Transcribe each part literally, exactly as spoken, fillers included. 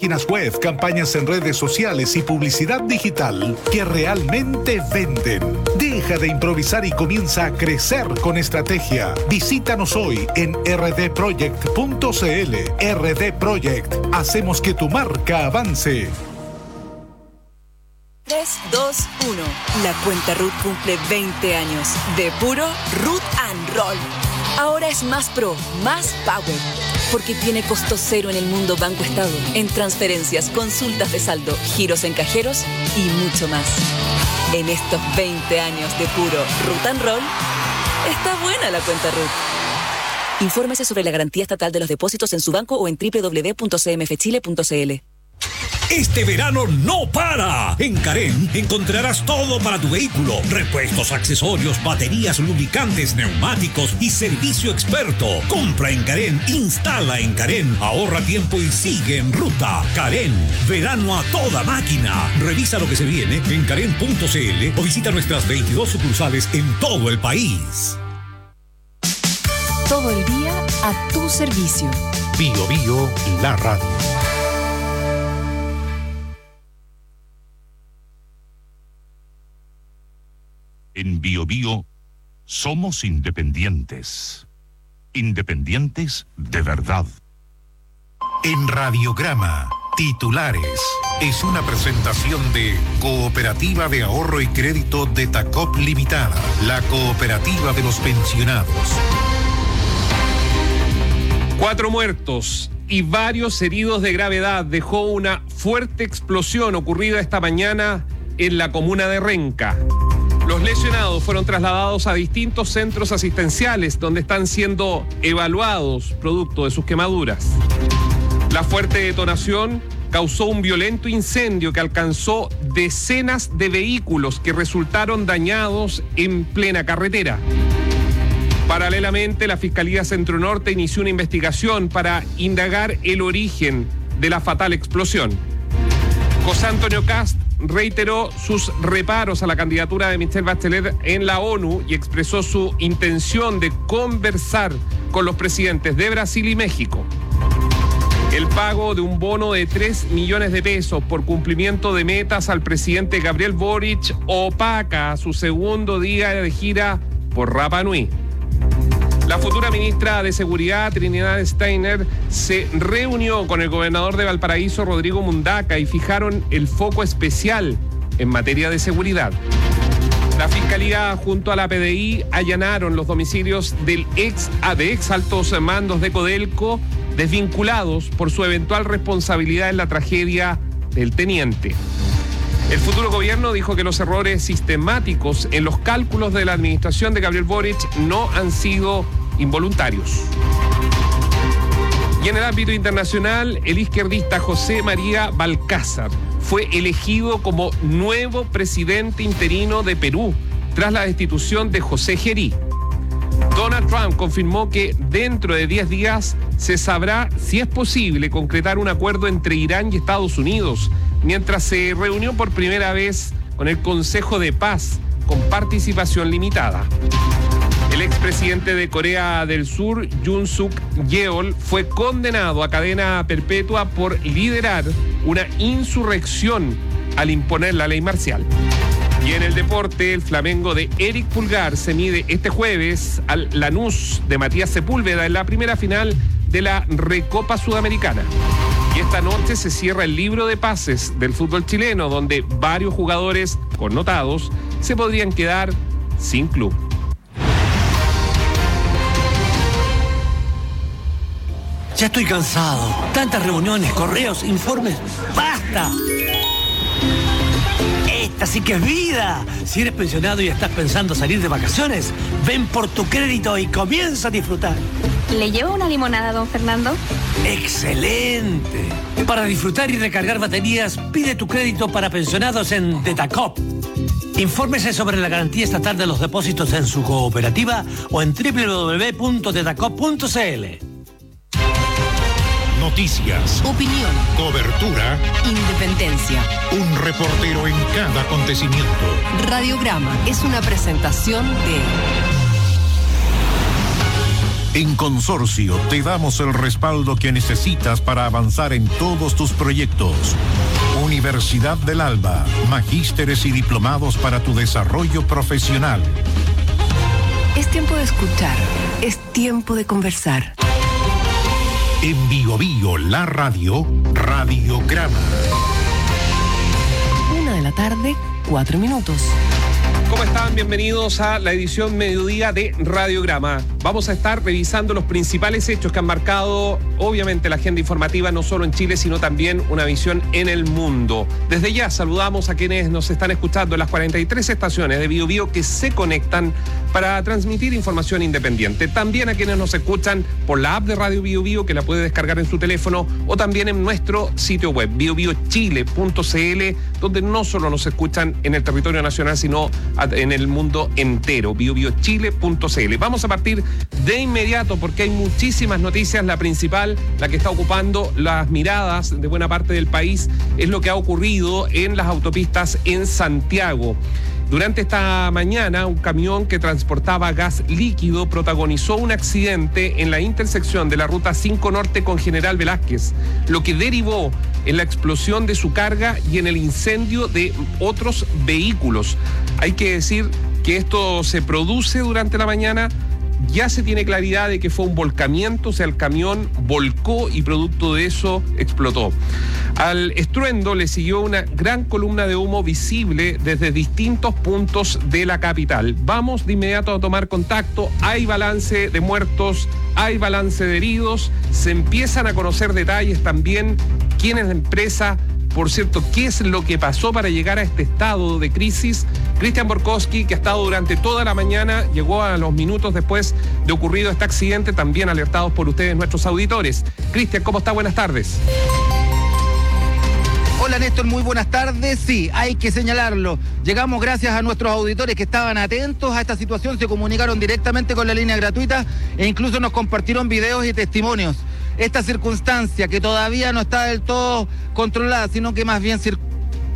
páginas web, campañas en redes sociales y publicidad digital que realmente venden. Deja de improvisar y comienza a crecer con estrategia. Visítanos hoy en r d project punto c l. R D Project. Hacemos que tu marca avance. tres, dos, uno. La cuenta R U T cumple veinte años de puro Root and Roll. Ahora es más pro, más power, porque tiene costo cero en el mundo Banco Estado, en transferencias, consultas de saldo, giros en cajeros y mucho más. En estos veinte años de puro Root and Roll, está buena la cuenta R U T. Infórmese sobre la garantía estatal de los depósitos en su banco o en doble u doble u doble u punto c m f chile punto c l. Este verano no para. En Carén encontrarás todo para tu vehículo. Repuestos, accesorios, baterías, lubricantes, neumáticos y servicio experto. Compra en Carén, instala en Carén, ahorra tiempo y sigue en ruta. Carén, verano a toda máquina. Revisa lo que se viene en carén punto c l o visita nuestras veintidós sucursales en todo el país. Todo el día a tu servicio. Bio Bio, la radio. En Bio Bio somos independientes. Independientes de verdad. En Radiograma, titulares. Es una presentación de Cooperativa de Ahorro y Crédito de Tacop Limitada, la cooperativa de los pensionados. Cuatro muertos y varios heridos de gravedad dejó una fuerte explosión ocurrida esta mañana en la comuna de Renca. Los lesionados fueron trasladados a distintos centros asistenciales donde están siendo evaluados producto de sus quemaduras. La fuerte detonación causó un violento incendio que alcanzó decenas de vehículos que resultaron dañados en plena carretera. Paralelamente, la Fiscalía Centro Norte inició una investigación para indagar el origen de la fatal explosión. José Antonio Kast reiteró sus reparos a la candidatura de Michelle Bachelet en la ONU y expresó su intención de conversar con los presidentes de Brasil y México. El pago de un bono de tres millones de pesos por cumplimiento de metas al presidente Gabriel Boric opaca su segundo día de gira por Rapa Nui. La futura ministra de Seguridad, Trinidad Steiner, se reunió con el gobernador de Valparaíso, Rodrigo Mundaca, y fijaron el foco especial en materia de seguridad. La Fiscalía junto a la P D I allanaron los domicilios del ex, de ex altos mandos de Codelco, desvinculados por su eventual responsabilidad en la tragedia del teniente. El futuro gobierno dijo que los errores sistemáticos en los cálculos de la administración de Gabriel Boric no han sido involuntarios. Y en el ámbito internacional, el izquierdista José María Balcázar fue elegido como nuevo presidente interino de Perú tras la destitución de José Gerí. Donald Trump confirmó que dentro de diez días se sabrá si es posible concretar un acuerdo entre Irán y Estados Unidos, mientras se reunió por primera vez con el Consejo de Paz con participación limitada. El expresidente de Corea del Sur, Yoon Suk Yeol, fue condenado a cadena perpetua por liderar una insurrección al imponer la ley marcial. Y en el deporte, el Flamengo de Eric Pulgar se mide este jueves al Lanús de Matías Sepúlveda en la primera final de la Recopa Sudamericana. Y esta noche se cierra el libro de pases del fútbol chileno, donde varios jugadores connotados se podrían quedar sin club. Ya estoy cansado. Tantas reuniones, correos, informes. ¡Basta! Esta sí que es vida. Si eres pensionado y estás pensando salir de vacaciones, ven por tu crédito y comienza a disfrutar. ¿Le llevo una limonada, don Fernando? ¡Excelente! Para disfrutar y recargar baterías, pide tu crédito para pensionados en Detacop. Infórmese sobre la garantía estatal de los depósitos en su cooperativa o en doble u doble u doble u punto detacop punto c l. Noticias, opinión, cobertura, independencia. Un reportero en cada acontecimiento. Radiograma es una presentación de En Consorcio te damos el respaldo que necesitas para avanzar en todos tus proyectos. Universidad del Alba, magísteres y diplomados para tu desarrollo profesional. Es tiempo de escuchar, es tiempo de conversar. En Bio Bio, la radio, Radiograma. Una de la tarde, cuatro minutos. ¿Cómo están? Bienvenidos a la edición mediodía de Radiograma. Vamos a estar revisando los principales hechos que han marcado, obviamente, la agenda informativa, no solo en Chile, sino también una visión en el mundo. Desde ya saludamos a quienes nos están escuchando en las cuarenta y tres estaciones de Bio Bio que se conectan para transmitir información independiente. También a quienes nos escuchan por la app de Radio Bio Bio, que la puede descargar en su teléfono, o también en nuestro sitio web, bio bio chile punto c l, donde no solo nos escuchan en el territorio nacional, sino en el mundo entero, bio bio chile punto c l. Vamos a partir de inmediato porque hay muchísimas noticias. La principal, la que está ocupando las miradas de buena parte del país, es lo que ha ocurrido en las autopistas en Santiago. Durante esta mañana, un camión que transportaba gas líquido protagonizó un accidente en la intersección de la Ruta cinco Norte con General Velázquez, lo que derivó en la explosión de su carga y en el incendio de otros vehículos. Hay que decir que esto se produce durante la mañana. Ya se tiene claridad de que fue un volcamiento, o sea, el camión volcó y producto de eso explotó. Al estruendo le siguió una gran columna de humo visible desde distintos puntos de la capital. Vamos de inmediato a tomar contacto. Hay balance de muertos, hay balance de heridos, se empiezan a conocer detalles también. ¿Quién es la empresa? Por cierto, ¿qué es lo que pasó para llegar a este estado de crisis? Cristian Borkowski, que ha estado durante toda la mañana, llegó a los minutos después de ocurrido este accidente, también alertados por ustedes, nuestros auditores. Cristian, ¿cómo está? Buenas tardes. Hola Néstor, muy buenas tardes. Sí, hay que señalarlo. Llegamos gracias a nuestros auditores que estaban atentos a esta situación, se comunicaron directamente con la línea gratuita e incluso nos compartieron videos y testimonios. Esta circunstancia que todavía no está del todo controlada, sino que más bien circula.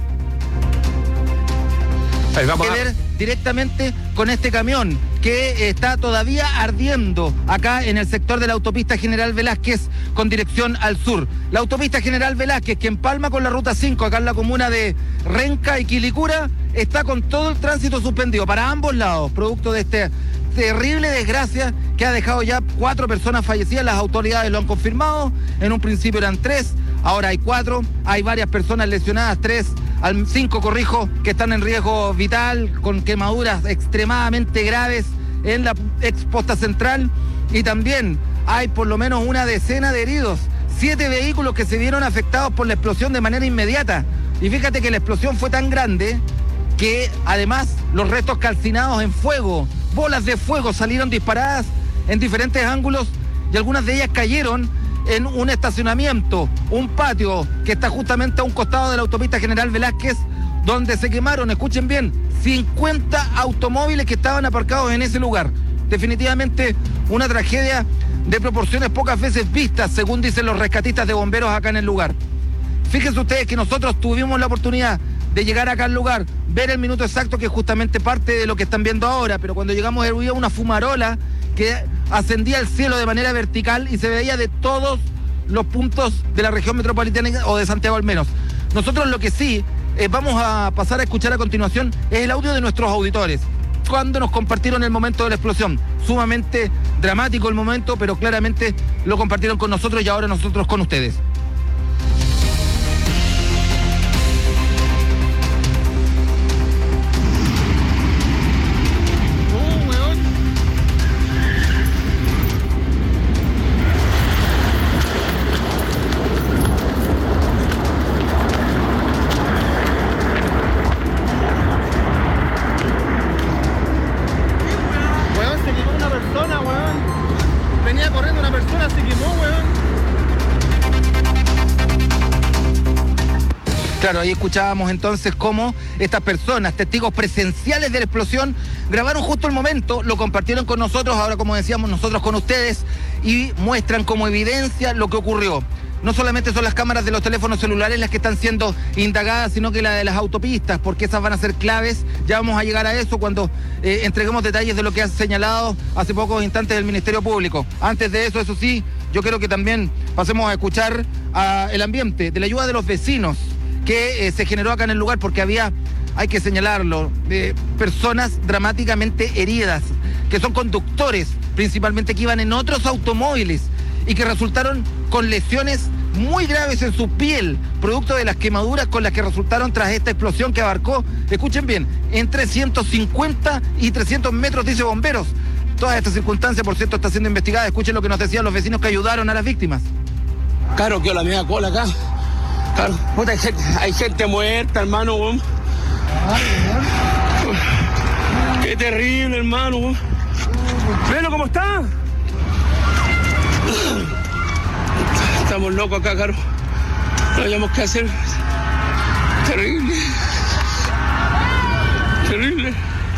Vamos a ver directamente con este camión que está todavía ardiendo acá en el sector de la autopista General Velázquez con dirección al sur. La autopista General Velázquez, que empalma con la Ruta cinco acá en la comuna de Renca y Quilicura, está con todo el tránsito suspendido para ambos lados, producto de esta terrible desgracia que ha dejado ya cuatro personas fallecidas. Las autoridades lo han confirmado. En un principio eran tres, ahora hay cuatro. Hay varias personas lesionadas, tres, al cinco, corrijo, que están en riesgo vital, con quemaduras extremadamente graves en la exposta central. Y también hay por lo menos una decena de heridos. Siete vehículos que se vieron afectados por la explosión de manera inmediata. Y fíjate que la explosión fue tan grande que además los restos calcinados en fuego, bolas de fuego salieron disparadas en diferentes ángulos y algunas de ellas cayeron en un estacionamiento, un patio que está justamente a un costado de la autopista General Velázquez, donde se quemaron, escuchen bien, cincuenta automóviles que estaban aparcados en ese lugar. Definitivamente una tragedia de proporciones pocas veces vistas, según dicen los rescatistas de bomberos acá en el lugar. Fíjense ustedes que nosotros tuvimos la oportunidad de llegar acá al lugar, ver el minuto exacto, que es justamente parte de lo que están viendo ahora, pero cuando llegamos había una fumarola que ascendía al cielo de manera vertical y se veía de todos los puntos de la región metropolitana o de Santiago al menos. Nosotros lo que sí eh, vamos a pasar a escuchar a continuación es el audio de nuestros auditores, cuando nos compartieron el momento de la explosión. Sumamente dramático el momento, pero claramente lo compartieron con nosotros y ahora nosotros con ustedes. Claro, ahí escuchábamos entonces cómo estas personas, testigos presenciales de la explosión, grabaron justo el momento, lo compartieron con nosotros, ahora como decíamos nosotros con ustedes, y muestran como evidencia lo que ocurrió. no solamente son las cámaras de los teléfonos celulares las que están siendo indagadas, sino que la de las autopistas, porque esas van a ser claves. Ya vamos a llegar a eso cuando eh, entreguemos detalles de lo que ha señalado hace pocos instantes el Ministerio Público. Antes de eso, eso sí, yo quiero que también pasemos a escuchar a el ambiente de la ayuda de los vecinos que eh, se generó acá en el lugar, porque había, hay que señalarlo, eh, personas dramáticamente heridas, que son conductores, principalmente, que iban en otros automóviles y que resultaron con lesiones muy graves en su piel, producto de las quemaduras con las que resultaron tras esta explosión que abarcó, escuchen bien, entre ciento cincuenta y trescientos metros, dice bomberos. Toda esta circunstancia, por cierto, está siendo investigada. Escuchen lo que nos decían los vecinos que ayudaron a las víctimas. Claro, que la media cola acá. Claro, puta, hay, gente, hay gente muerta, hermano. Bom. Qué terrible, hermano. Velo cómo está. Estamos locos acá, Caro. No hayamos que hacer. Terrible. Terrible.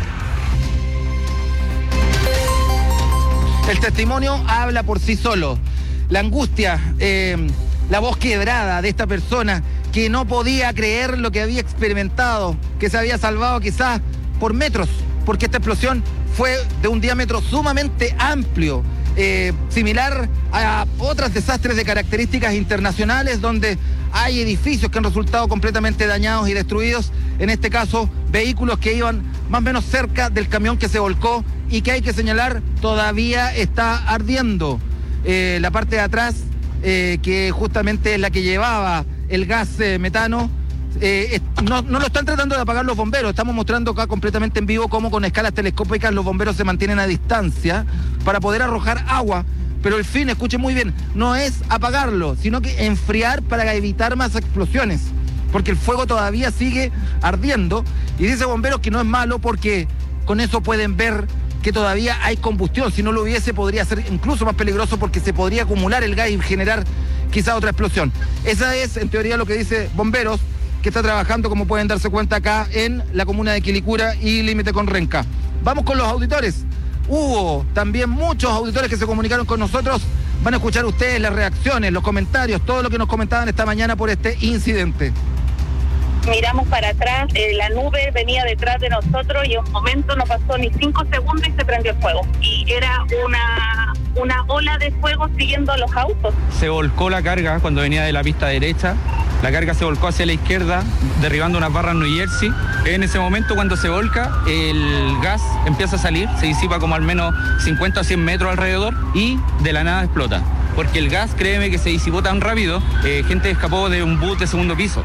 El testimonio habla por sí solo. La angustia, eh, la voz quebrada de esta persona que no podía creer lo que había experimentado, que se había salvado quizás por metros, porque esta explosión fue de un diámetro sumamente amplio, eh, similar a otros desastres de características internacionales donde hay edificios que han resultado completamente dañados y destruidos, en este caso vehículos que iban más o menos cerca del camión que se volcó y que hay que señalar todavía está ardiendo. Eh, la parte de atrás, eh, que justamente es la que llevaba el gas eh, metano, eh, no, no lo están tratando de apagar los bomberos. Estamos mostrando acá completamente en vivo cómo con escalas telescópicas los bomberos se mantienen a distancia para poder arrojar agua. Pero el fin, escuchen muy bien, no es apagarlo, sino que enfriar para evitar más explosiones, porque el fuego todavía sigue ardiendo. Y dice bomberos que no es malo porque con eso pueden ver que todavía hay combustión. Si no lo hubiese, podría ser incluso más peligroso porque se podría acumular el gas y generar quizá otra explosión. Esa es, en teoría, lo que dice bomberos, que está trabajando, como pueden darse cuenta, acá en la comuna de Quilicura y límite con Renca. Vamos con los auditores. Hubo también muchos auditores que se comunicaron con nosotros. Van a escuchar ustedes las reacciones, los comentarios, todo lo que nos comentaban esta mañana por este incidente. Miramos para atrás, eh, la nube venía detrás de nosotros y en un momento no pasó ni cinco segundos y se prendió el fuego. Y era una, una ola de fuego siguiendo a los autos. Se volcó la carga cuando venía de la pista derecha, la carga se volcó hacia la izquierda, derribando unas barras New Jersey. En ese momento, cuando se volca, el gas empieza a salir, se disipa como al menos cincuenta a cien metros alrededor y de la nada explota. Porque el gas, créeme que se disipó tan rápido, eh, gente escapó de un bus de segundo piso.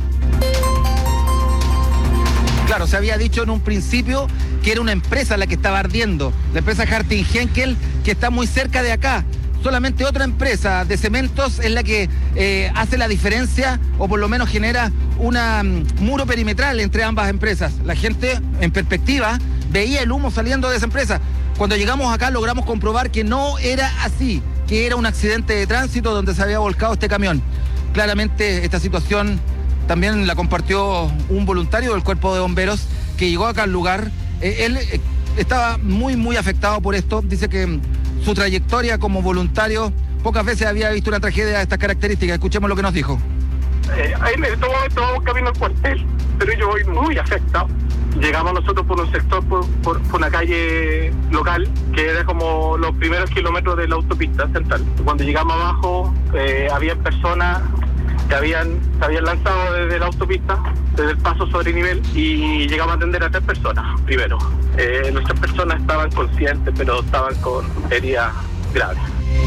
Claro, se había dicho en un principio que era una empresa la que estaba ardiendo, la empresa Harting Henkel, que está muy cerca de acá. Solamente otra empresa de cementos es la que eh, hace la diferencia, o por lo menos genera un um, muro perimetral entre ambas empresas. La gente, en perspectiva, veía el humo saliendo de esa empresa. Cuando llegamos acá logramos comprobar que no era así, que era un accidente de tránsito donde se había volcado este camión. Claramente esta situación también la compartió un voluntario del cuerpo de bomberos que llegó acá al lugar. Eh, él eh, estaba muy, muy afectado por esto. Dice que su trayectoria como voluntario pocas veces había visto una tragedia de estas características. Escuchemos lo que nos dijo. Eh, ahí en este momento vamos camino al cuartel, pero yo voy muy afectado. Llegamos nosotros por un sector, por, por, por una calle local, que era como los primeros kilómetros de la autopista central. Cuando llegamos abajo, eh, había personas que habían, se habían lanzado desde la autopista, desde el paso sobre nivel, y llegamos a atender a tres personas primero. Eh, nuestras personas estaban conscientes, pero estaban con heridas graves.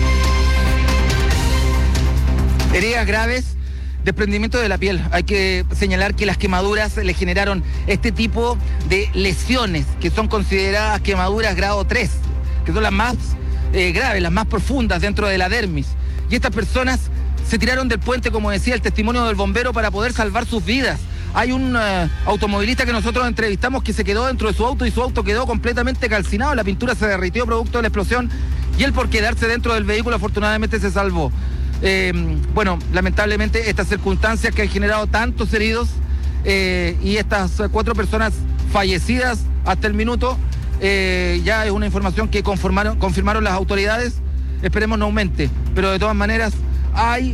Heridas graves, desprendimiento de la piel. Hay que señalar que las quemaduras le generaron este tipo de lesiones, que son consideradas quemaduras grado tres, que son las más eh, graves, las más profundas dentro de la dermis. Y estas personas se tiraron del puente, como decía el testimonio del bombero, para poder salvar sus vidas. Hay un uh, automovilista que nosotros entrevistamos que se quedó dentro de su auto y su auto quedó completamente calcinado. La pintura se derritió producto de la explosión y él, por quedarse dentro del vehículo, afortunadamente se salvó. Eh, bueno, lamentablemente estas circunstancias que han generado tantos heridos eh, y estas cuatro personas fallecidas hasta el minuto, eh, ya es una información que confirmaron, confirmaron las autoridades. Esperemos no aumente, pero de todas maneras hay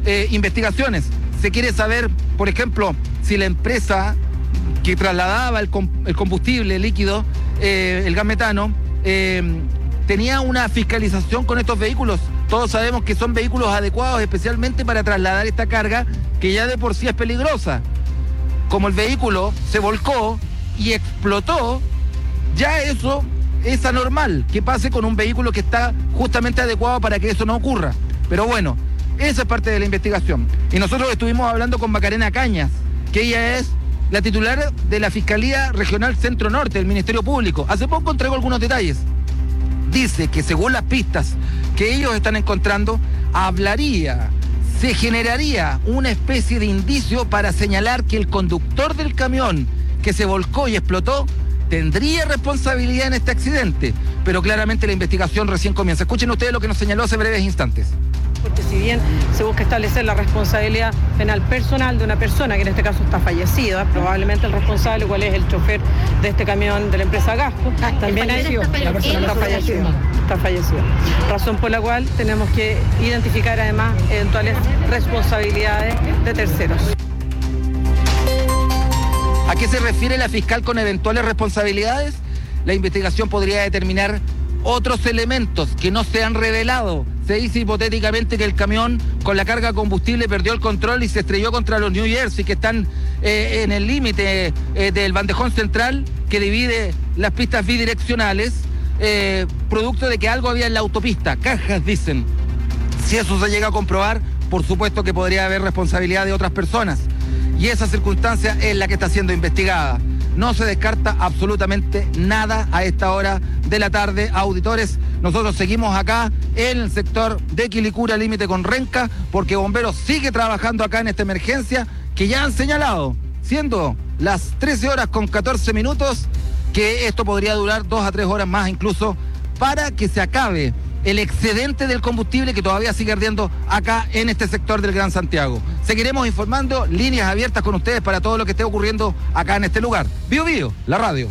eh, investigaciones. Se quiere saber, por ejemplo, si la empresa que trasladaba el, com- el combustible líquido, eh, el gas metano, eh, tenía una fiscalización con estos vehículos. Todos sabemos que son vehículos adecuados especialmente para trasladar esta carga que ya de por sí es peligrosa. Como el vehículo se volcó y explotó, ya eso es anormal que pase con un vehículo que está justamente adecuado para que eso no ocurra. Pero bueno, esa es parte de la investigación. Y nosotros estuvimos hablando con Macarena Cañas, que ella es la titular de la Fiscalía Regional Centro Norte del Ministerio Público. Hace poco entregó algunos detalles. Dice que según las pistas que ellos están encontrando, hablaría, se generaría una especie de indicio para señalar que el conductor del camión que se volcó y explotó tendría responsabilidad en este accidente. Pero claramente la investigación recién comienza. Escuchen ustedes lo que nos señaló hace breves instantes. Porque si bien se busca establecer la responsabilidad penal personal de una persona, que en este caso está fallecida, probablemente el responsable, cuál es el chofer de este camión de la empresa Gasco, ah, también hay sido, la persona está fallecida, está fallecida. Razón por la cual tenemos que identificar además eventuales responsabilidades de terceros. ¿A qué se refiere la fiscal con eventuales responsabilidades? La investigación podría determinar otros elementos que no se han revelado. Se dice hipotéticamente que el camión con la carga de combustible perdió el control y se estrelló contra los New Jersey, que están eh, en el límite eh, del bandejón central que divide las pistas bidireccionales, eh, producto de que algo había en la autopista. Cajas, dicen. Si eso se llega a comprobar, por supuesto que podría haber responsabilidad de otras personas. Y esa circunstancia es la que está siendo investigada. No se descarta absolutamente nada a esta hora de la tarde, auditores. Nosotros seguimos acá en el sector de Quilicura, límite con Renca, porque Bomberos sigue trabajando acá en esta emergencia que ya han señalado, siendo las trece horas con catorce minutos, que esto podría durar dos a tres horas más incluso, para que se acabe el excedente del combustible que todavía sigue ardiendo acá en este sector del Gran Santiago. Seguiremos informando, líneas abiertas con ustedes para todo lo que esté ocurriendo acá en este lugar. Bio Bio, la radio.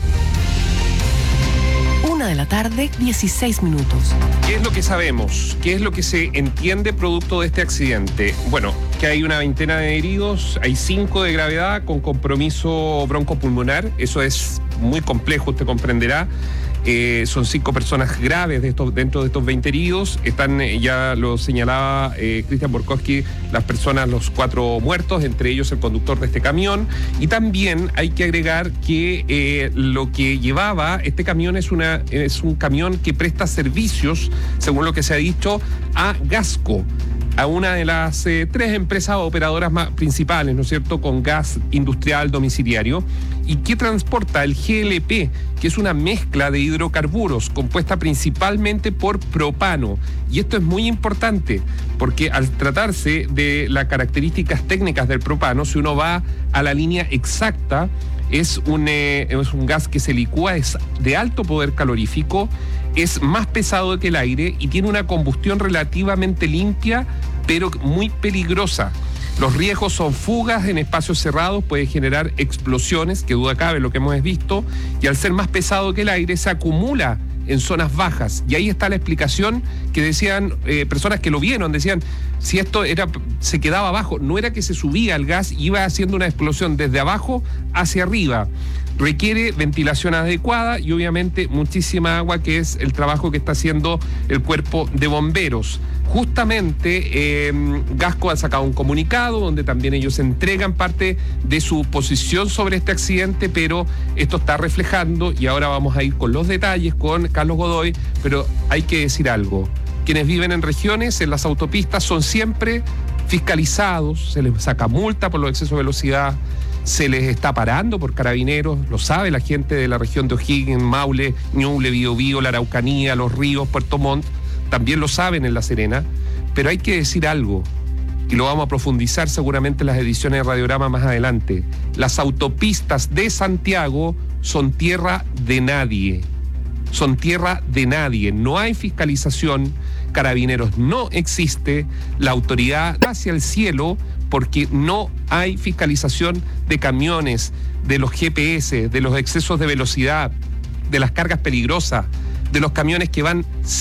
Una de la tarde, dieciséis minutos. ¿Qué es lo que sabemos? ¿Qué es lo que se entiende producto de este accidente? Bueno, que hay una veintena de heridos, hay cinco de gravedad con compromiso broncopulmonar. Eso es muy complejo, usted comprenderá. Eh, son cinco personas graves de estos, dentro de estos veinte heridos. Están, eh, ya lo señalaba eh, Cristian Borkowski, las personas, los cuatro muertos, entre ellos el conductor de este camión. Y también hay que agregar que eh, lo que llevaba este camión es, una, es un camión que presta servicios, según lo que se ha dicho, a Gasco, a una de las eh, tres empresas operadoras más principales, ¿no es cierto?, con gas industrial domiciliario, y que transporta el G L P, que es una mezcla de hidrocarburos compuesta principalmente por propano. Y esto es muy importante, porque al tratarse de las características técnicas del propano, si uno va a la línea exacta, es un, eh, es un gas que se licúa, es de alto poder calorífico, es más pesado que el aire y tiene una combustión relativamente limpia, pero muy peligrosa. Los riesgos son fugas en espacios cerrados, puede generar explosiones, que duda cabe lo que hemos visto, y al ser más pesado que el aire se acumula en zonas bajas. Y ahí está la explicación que decían eh, personas que lo vieron, decían, si esto era, se quedaba abajo, no era que se subía el gas y iba haciendo una explosión desde abajo hacia arriba. Requiere ventilación adecuada y obviamente muchísima agua, que es el trabajo que está haciendo el cuerpo de bomberos. Justamente eh, Gasco ha sacado un comunicado donde también ellos entregan parte de su posición sobre este accidente, pero esto está reflejando, y ahora vamos a ir con los detalles con Carlos Godoy, pero hay que decir algo. Quienes viven en regiones, en las autopistas, son siempre fiscalizados, se les saca multa por los excesos de velocidad, se les está parando por carabineros, lo sabe la gente de la región de O'Higgins, Maule, Ñuble, Biobío, la Araucanía, Los Ríos, Puerto Montt, también lo saben en La Serena, pero hay que decir algo, y lo vamos a profundizar seguramente en las ediciones de Radiograma más adelante. Las autopistas de Santiago son tierra de nadie, son tierra de nadie, no hay fiscalización, carabineros no existe, la autoridad hacia el cielo, porque no hay fiscalización de camiones, de los G P S, de los excesos de velocidad, de las cargas peligrosas, de los camiones que van sin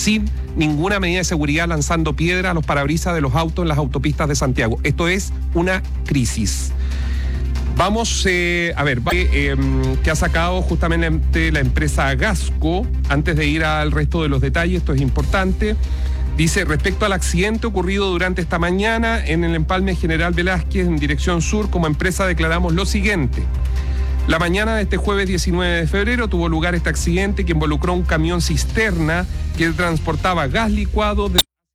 ninguna medida de seguridad lanzando piedra a los parabrisas de los autos en las autopistas de Santiago. Esto es una crisis. Vamos eh, a ver, eh, que ha sacado justamente la empresa Gasco. Antes de ir al resto de los detalles, esto es importante. Dice, respecto al accidente ocurrido durante esta mañana en el empalme General Velázquez en dirección sur, como empresa declaramos lo siguiente. La mañana de este jueves diecinueve de febrero tuvo lugar este accidente que involucró un camión cisterna que transportaba gas licuado de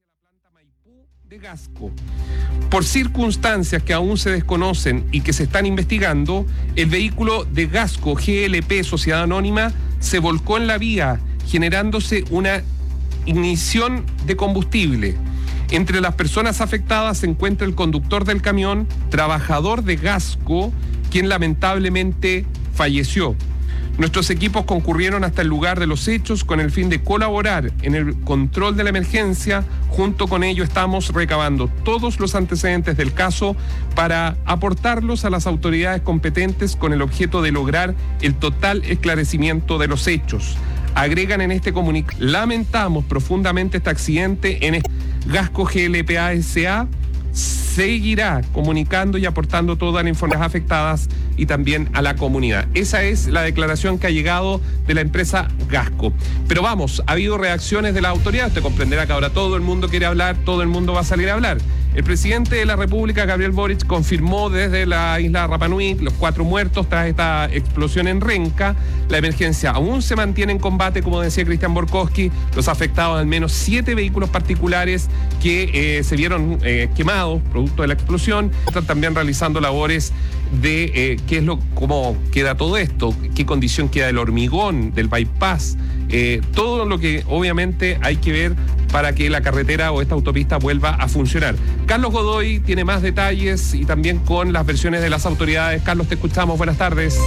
de Gasco. Por circunstancias que aún se desconocen y que se están investigando, el vehículo de Gasco G L P Sociedad Anónima se volcó en la vía, generándose una ignición de combustible. Entre las personas afectadas se encuentra el conductor del camión, trabajador de Gasco, quien lamentablemente falleció. Nuestros equipos concurrieron hasta el lugar de los hechos con el fin de colaborar en el control de la emergencia. Junto con ello estamos recabando todos los antecedentes del caso para aportarlos a las autoridades competentes con el objeto de lograr el total esclarecimiento de los hechos. Agregan en este comunicado, lamentamos profundamente este accidente en Gasco G L P A S A. Seguirá comunicando y aportando todas las informaciones afectadas y también a la comunidad. Esa es la declaración que ha llegado de la empresa Gasco. Pero vamos, ha habido reacciones de la autoridad. Usted comprenderá que ahora todo el mundo quiere hablar, todo el mundo va a salir a hablar. El presidente de la República, Gabriel Boric, confirmó desde la isla Rapa Nui los cuatro muertos tras esta explosión en Renca. La emergencia aún se mantiene en combate, como decía Cristian Borkowski. Los afectados, al menos siete vehículos particulares que eh, se vieron eh, quemados producto de la explosión. Están también realizando labores de eh, qué es lo, cómo queda todo esto, qué condición queda del hormigón, del bypass, eh, todo lo que obviamente hay que ver para que la carretera o esta autopista vuelva a funcionar. Carlos Godoy tiene más detalles y también con las versiones de las autoridades. Carlos, te escuchamos. Buenas tardes.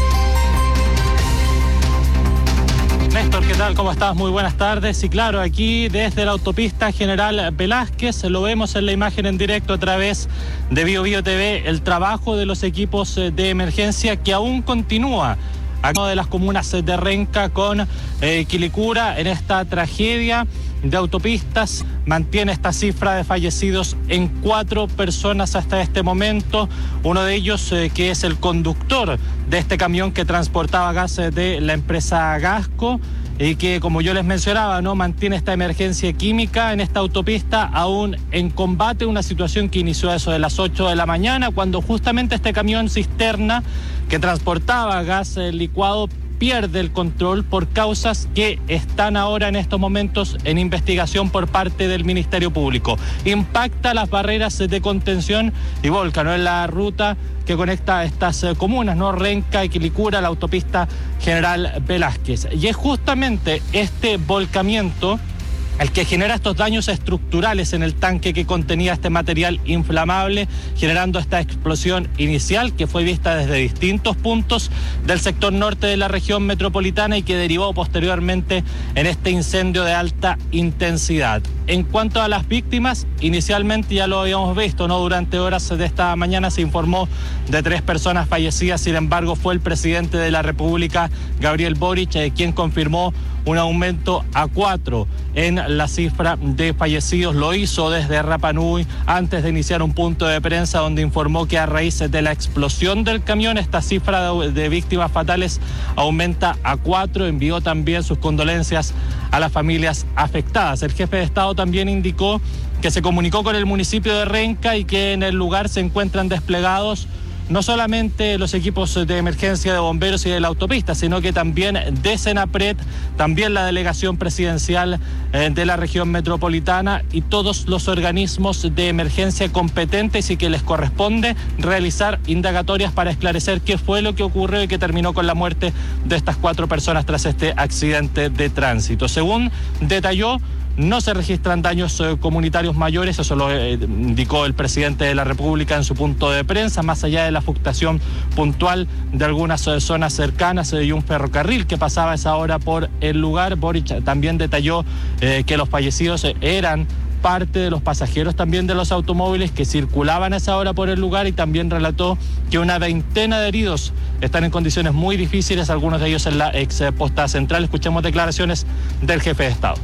Néstor, ¿qué tal? ¿Cómo estás? Muy buenas tardes. Y claro, aquí desde la autopista General Velázquez lo vemos en la imagen en directo a través de Bio Bio T V, el trabajo de los equipos de emergencia que aún continúa a una de las comunas de Renca con eh, Quilicura en esta tragedia de autopistas. Mantiene esta cifra de fallecidos en cuatro personas hasta este momento. Uno de ellos eh, que es el conductor de este camión que transportaba gas eh, de la empresa Gasco y que, como yo les mencionaba, no mantiene esta emergencia química en esta autopista aún en combate, una situación que inició a eso de las ocho de la mañana, cuando justamente este camión cisterna que transportaba gas eh, licuado pierde el control por causas que están ahora en estos momentos en investigación por parte del Ministerio Público. Impacta las barreras de contención y volca, ¿no?, en la ruta que conecta estas comunas, ¿no?, Renca y Quilicura, la autopista General Velázquez. Y es justamente este volcamiento el que genera estos daños estructurales en el tanque que contenía este material inflamable, generando esta explosión inicial que fue vista desde distintos puntos del sector norte de la región metropolitana y que derivó posteriormente en este incendio de alta intensidad. En cuanto a las víctimas, inicialmente ya lo habíamos visto, ¿no? Durante horas de esta mañana se informó de tres personas fallecidas. Sin embargo, fue el presidente de la República, Gabriel Boric, eh, quien confirmó un aumento a cuatro en la cifra de fallecidos. Lo hizo desde Rapa Nui antes de iniciar un punto de prensa donde informó que a raíz de la explosión del camión esta cifra de, de víctimas fatales aumenta a cuatro. Envió también sus condolencias a las familias afectadas. El jefe de Estado también indicó que se comunicó con el municipio de Renca y que en el lugar se encuentran desplegados no solamente los equipos de emergencia de bomberos y de la autopista, sino que también de Senapred, también la delegación presidencial eh, de la región metropolitana y todos los organismos de emergencia competentes y que les corresponde realizar indagatorias para esclarecer qué fue lo que ocurrió y que terminó con la muerte de estas cuatro personas tras este accidente de tránsito. Según detalló, no se registran daños eh, comunitarios mayores, eso lo eh, indicó el presidente de la República en su punto de prensa, más allá de la afectación puntual de algunas eh, zonas cercanas eh, y un ferrocarril que pasaba a esa hora por el lugar. Boric también detalló eh, que los fallecidos eh, eran parte de los pasajeros también de los automóviles que circulaban a esa hora por el lugar y también relató que una veintena de heridos están en condiciones muy difíciles, algunos de ellos en la ex posta central. Escuchemos declaraciones del jefe de Estado.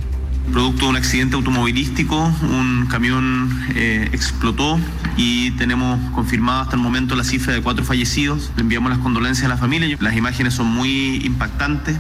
Producto de un accidente automovilístico, un camión eh, explotó y tenemos confirmado hasta el momento la cifra de cuatro fallecidos. Le enviamos las condolencias a la familia. Las imágenes son muy impactantes.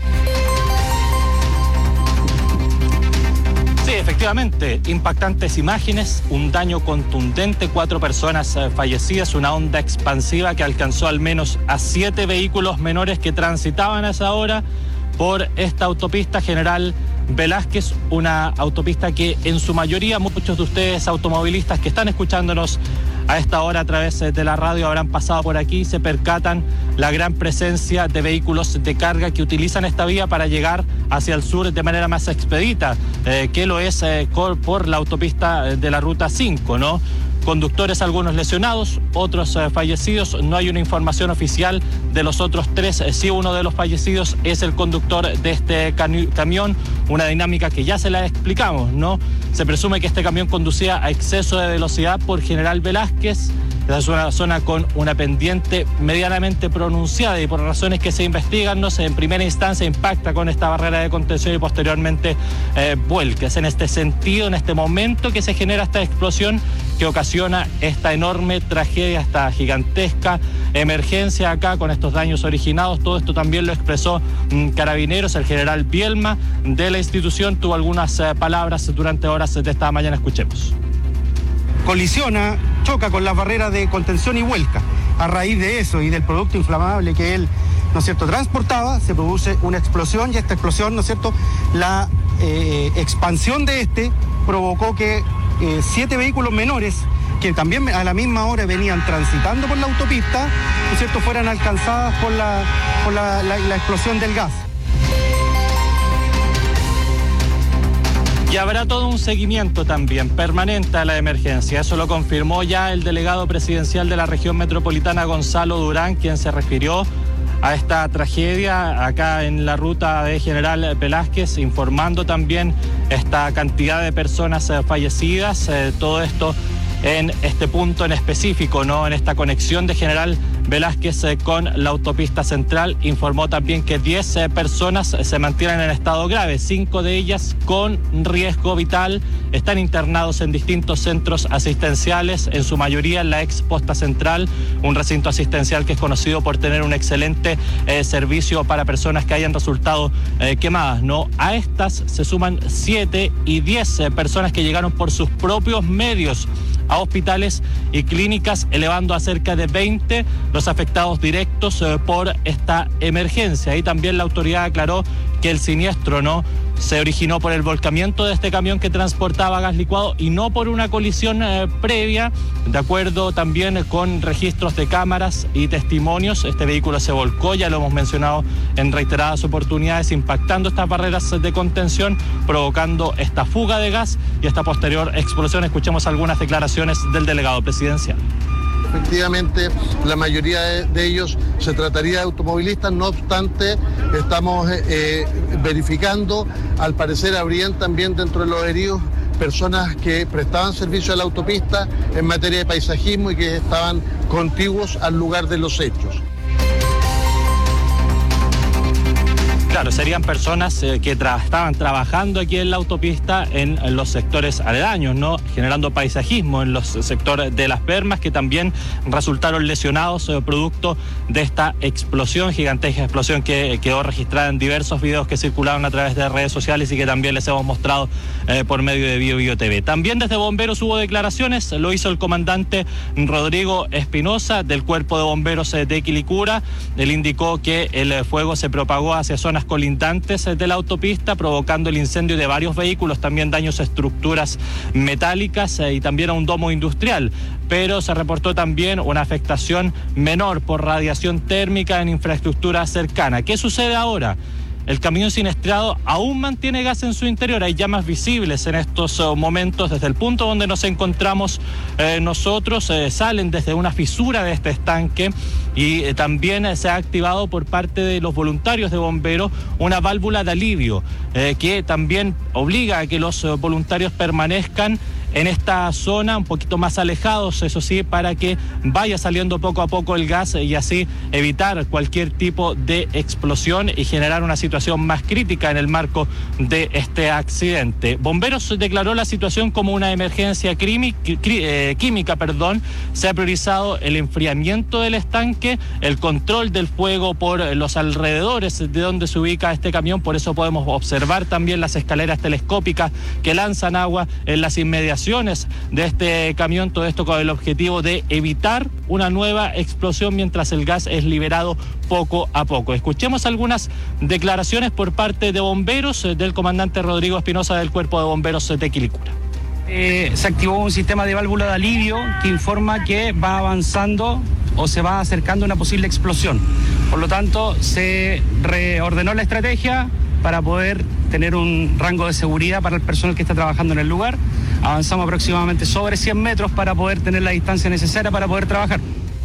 Sí, efectivamente, impactantes imágenes, un daño contundente, cuatro personas eh, fallecidas, una onda expansiva que alcanzó al menos a siete vehículos menores que transitaban a esa hora por esta autopista General Velázquez, una autopista que en su mayoría muchos de ustedes automovilistas que están escuchándonos a esta hora a través de la radio habrán pasado por aquí y se percatan la gran presencia de vehículos de carga que utilizan esta vía para llegar hacia el sur de manera más expedita, eh, que lo es eh, por la autopista de la Ruta cinco, ¿no? Conductores algunos lesionados, otros eh, fallecidos. No hay una información oficial de los otros tres. Eh, sí, uno de los fallecidos es el conductor de este cami- camión. Una dinámica que ya se la explicamos, ¿no? Se presume que este camión conducía a exceso de velocidad por General Velázquez. Esa es una zona con una pendiente medianamente pronunciada y por razones que se investigan, no sé, en primera instancia impacta con esta barrera de contención y posteriormente eh, vuelca. Es en este sentido, en este momento que se genera esta explosión que ocasiona esta enorme tragedia, esta gigantesca emergencia acá con estos daños originados. Todo esto también lo expresó mmm, Carabineros, el general Bielma de la institución tuvo algunas eh, palabras durante horas de esta mañana. Escuchemos. Colisiona, choca con las barreras de contención y vuelca. A raíz de eso y del producto inflamable que él, ¿no es cierto?, transportaba, se produce una explosión y esta explosión, ¿no es cierto?, la eh, expansión de este provocó que eh, siete vehículos menores que también a la misma hora venían transitando por la autopista, ¿no es cierto?, fueran alcanzadas por la, por la, la, la explosión del gas. Y habrá todo un seguimiento también permanente a la emergencia. Eso lo confirmó ya el delegado presidencial de la región metropolitana, Gonzalo Durán, quien se refirió a esta tragedia acá en la ruta de General Velázquez, informando también esta cantidad de personas eh, fallecidas. Eh, todo esto en este punto en específico, ¿no? En esta conexión de General Velázquez eh, con la autopista central. Informó también que diez eh, personas eh, se mantienen en estado grave, cinco de ellas con riesgo vital. Están internados en distintos centros asistenciales, en su mayoría en la ex posta central, un recinto asistencial que es conocido por tener un excelente eh, servicio para personas que hayan resultado eh, quemadas, ¿no? A estas se suman siete y diez eh, personas que llegaron por sus propios medios a hospitales y clínicas, elevando a cerca de veinte los afectados directos eh, por esta emergencia. Y también la autoridad aclaró que el siniestro no se originó por el volcamiento de este camión que transportaba gas licuado y no por una colisión eh, previa. De acuerdo también con registros de cámaras y testimonios, este vehículo se volcó, ya lo hemos mencionado en reiteradas oportunidades, impactando estas barreras de contención, provocando esta fuga de gas y esta posterior explosión. Escuchemos algunas declaraciones del delegado presidencial. Efectivamente, la mayoría de, de ellos se trataría de automovilistas, no obstante, estamos eh, verificando, al parecer habrían también dentro de los heridos personas que prestaban servicio a la autopista en materia de paisajismo y que estaban contiguos al lugar de los hechos. Claro, serían personas eh, que tra- estaban trabajando aquí en la autopista en, en los sectores aledaños, ¿no? Generando paisajismo en los sectores de Las Bermas, que también resultaron lesionados eh, producto de esta explosión, gigantesca explosión que quedó registrada en diversos videos que circularon a través de redes sociales y que también les hemos mostrado eh, por medio de Bio Bio T V. También desde Bomberos hubo declaraciones, lo hizo el comandante Rodrigo Espinosa del Cuerpo de Bomberos eh, de Quilicura. Él indicó que el eh, fuego se propagó hacia zonas colindantes de la autopista, provocando el incendio de varios vehículos, también daños a estructuras metálicas eh, y también a un domo industrial. Pero se reportó también una afectación menor por radiación térmica en infraestructura cercana. ¿Qué sucede ahora? El camión siniestrado aún mantiene gas en su interior. Hay llamas visibles en estos uh, momentos desde el punto donde nos encontramos eh, nosotros. Eh, salen desde una fisura de este estanque y eh, también eh, se ha activado por parte de los voluntarios de bomberos una válvula de alivio eh, que también obliga a que los uh, voluntarios permanezcan en esta zona, un poquito más alejados, eso sí, para que vaya saliendo poco a poco el gas y así evitar cualquier tipo de explosión y generar una situación más crítica en el marco de este accidente. Bomberos declaró la situación como una emergencia crimi, cri, eh, química, perdón. Se ha priorizado el enfriamiento del estanque, el control del fuego por los alrededores de donde se ubica este camión, por eso podemos observar también las escaleras telescópicas que lanzan agua en las inmediaciones de este camión, todo esto con el objetivo de evitar una nueva explosión mientras el gas es liberado poco a poco. Escuchemos algunas declaraciones por parte de bomberos del comandante Rodrigo Espinosa del Cuerpo de Bomberos de Quilicura. Eh, se activó un sistema de válvula de alivio que informa que va avanzando o se va acercando una posible explosión. Por lo tanto, se reordenó la estrategia para poder tener un rango de seguridad para el personal que está trabajando en el lugar. Avanzamos aproximadamente sobre cien metros para poder tener la distancia necesaria para poder trabajar.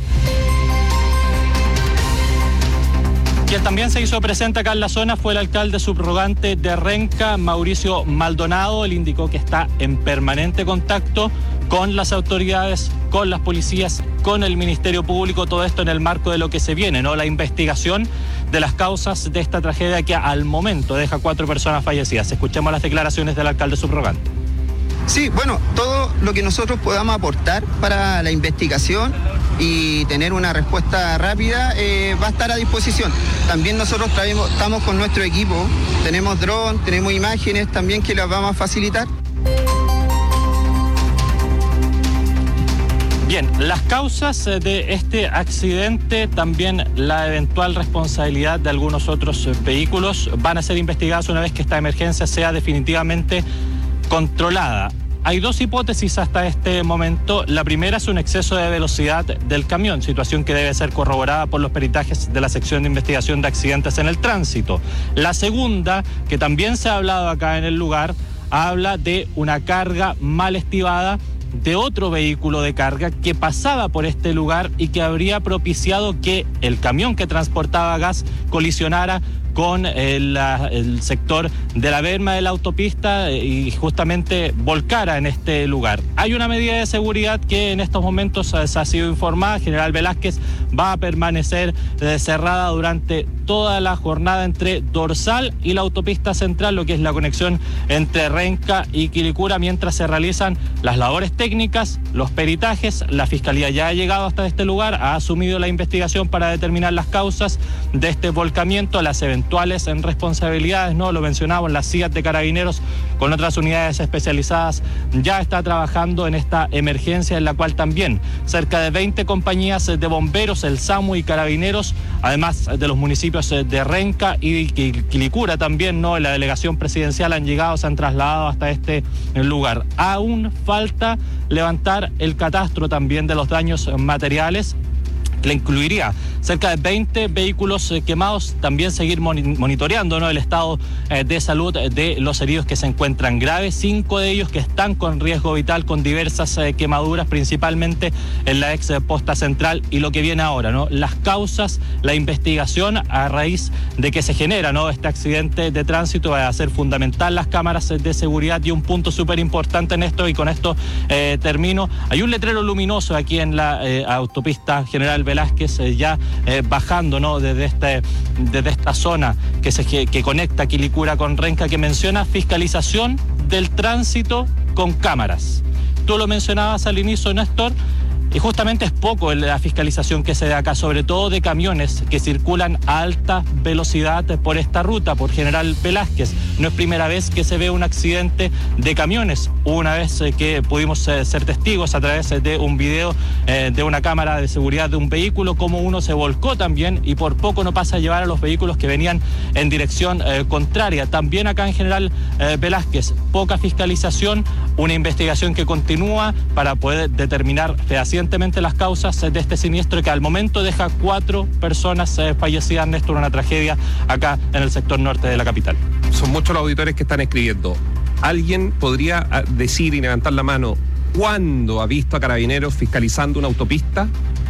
Quien también se hizo presente acá en la zona fue el alcalde subrogante de Renca, Mauricio Maldonado. Él indicó que está en permanente contacto con las autoridades, con las policías, con el Ministerio Público, todo esto en el marco de lo que se viene, ¿no? La investigación de las causas de esta tragedia que al momento deja cuatro personas fallecidas. Escuchemos las declaraciones del alcalde subrogante. Sí, bueno, todo lo que nosotros podamos aportar para la investigación y tener una respuesta rápida eh, va a estar a disposición. También nosotros traemos, estamos con nuestro equipo, tenemos dron, tenemos imágenes también que las vamos a facilitar. Bien, las causas de este accidente, también la eventual responsabilidad de algunos otros vehículos van a ser investigadas una vez que esta emergencia sea definitivamente controlada. Hay dos hipótesis hasta este momento. La primera es un exceso de velocidad del camión, situación que debe ser corroborada por los peritajes de la sección de investigación de accidentes en el tránsito. La segunda, que también se ha hablado acá en el lugar, habla de una carga mal estivada de otro vehículo de carga que pasaba por este lugar y que habría propiciado que el camión que transportaba gas colisionara con el, el sector de la berma de la autopista y justamente volcara en este lugar. Hay una medida de seguridad que en estos momentos se ha sido informada. General Velázquez va a permanecer cerrada durante toda la jornada entre Dorsal y la autopista central, lo que es la conexión entre Renca y Quilicura, mientras se realizan las labores técnicas, los peritajes. La Fiscalía ya ha llegado hasta este lugar, ha asumido la investigación para determinar las causas de este volcamiento, las eventuales en responsabilidades, no lo mencionamos, la C I A T de Carabineros con otras unidades especializadas ya está trabajando en esta emergencia, en la cual también cerca de veinte compañías de bomberos, el SAMU y Carabineros, además de los municipios de Renca y Quilicura también, ¿no? La delegación presidencial han llegado, se han trasladado hasta este lugar. Aún falta levantar el catastro también de los daños materiales, que le incluiría cerca de veinte vehículos eh, quemados, también seguir mon monitoreando, ¿no? el estado eh, de salud de los heridos que se encuentran graves, cinco de ellos que están con riesgo vital, con diversas eh, quemaduras, principalmente en la ex posta central. Y lo que viene ahora, ¿no? Las causas, la investigación a raíz de que se genera, ¿no? este accidente de tránsito, va a ser fundamental las cámaras de seguridad. Y un punto súper importante en esto, y con esto eh, termino, hay un letrero luminoso aquí en la eh, autopista General Velázquez, eh, ya eh, bajando, ¿no? desde, este, desde esta zona que, se, que conecta Quilicura con Renca, que menciona fiscalización del tránsito con cámaras. Tú lo mencionabas al inicio, Néstor, y justamente es poco la fiscalización que se da acá, sobre todo de camiones que circulan a alta velocidad por esta ruta, por General Velázquez. No es primera vez que se ve un accidente de camiones. Una vez que pudimos ser testigos a través de un video eh, de una cámara de seguridad de un vehículo, como uno se volcó también y por poco no pasa a llevar a los vehículos que venían en dirección eh, contraria. También acá en General eh, Velázquez, poca fiscalización, una investigación que continúa para poder determinar fehacientemente las causas de este siniestro que al momento deja cuatro personas eh, fallecidas, Néstor, una tragedia acá en el sector norte de la capital. Son muchos los auditores que están escribiendo. ¿Alguien podría decir y levantar la mano cuándo ha visto a Carabineros fiscalizando una autopista?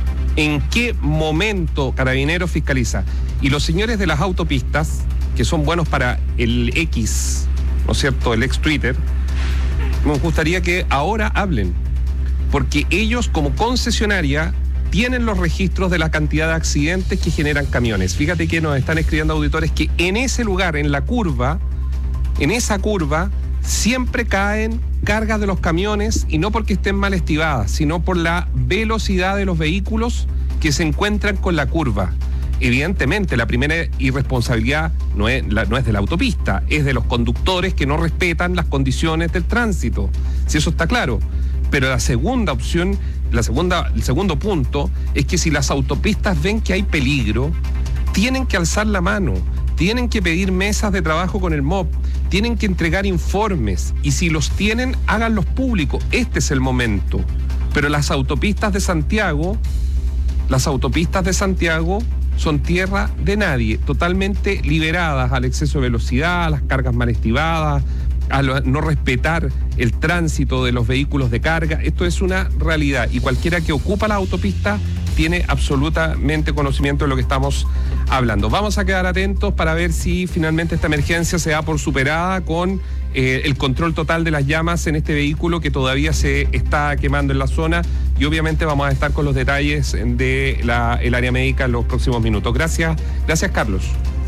¿En qué momento Carabineros fiscaliza? Y los señores de las autopistas, que son buenos para el X, ¿no es cierto?, el ex Twitter, Me gustaría que ahora hablen, porque ellos como concesionaria tienen los registros de la cantidad de accidentes que generan camiones. Fíjate que nos están escribiendo auditores que en ese lugar, en la curva, en esa curva, siempre caen cargas de los camiones, y no porque estén mal estivadas, sino por la velocidad de los vehículos que se encuentran con la curva. Evidentemente, la primera irresponsabilidad no es, la, no es de la autopista, es de los conductores que no respetan las condiciones del tránsito, si eso está claro. Pero la segunda opción, la segunda, el segundo punto, es que si las autopistas ven que hay peligro, tienen que alzar la mano, tienen que pedir mesas de trabajo con el M O P, tienen que entregar informes, y si los tienen, háganlos públicos. Este es el momento. Pero las autopistas de Santiago, las autopistas de Santiago son tierra de nadie, totalmente liberadas al exceso de velocidad, a las cargas mal estivadas, a no respetar el tránsito de los vehículos de carga. Esto es una realidad, y cualquiera que ocupa la autopista tiene absolutamente conocimiento de lo que estamos hablando. Vamos a quedar atentos para ver si finalmente esta emergencia se da por superada con eh, el control total de las llamas en este vehículo que todavía se está quemando en la zona, y obviamente vamos a estar con los detalles de la, el área médica en los próximos minutos. Gracias, gracias Carlos.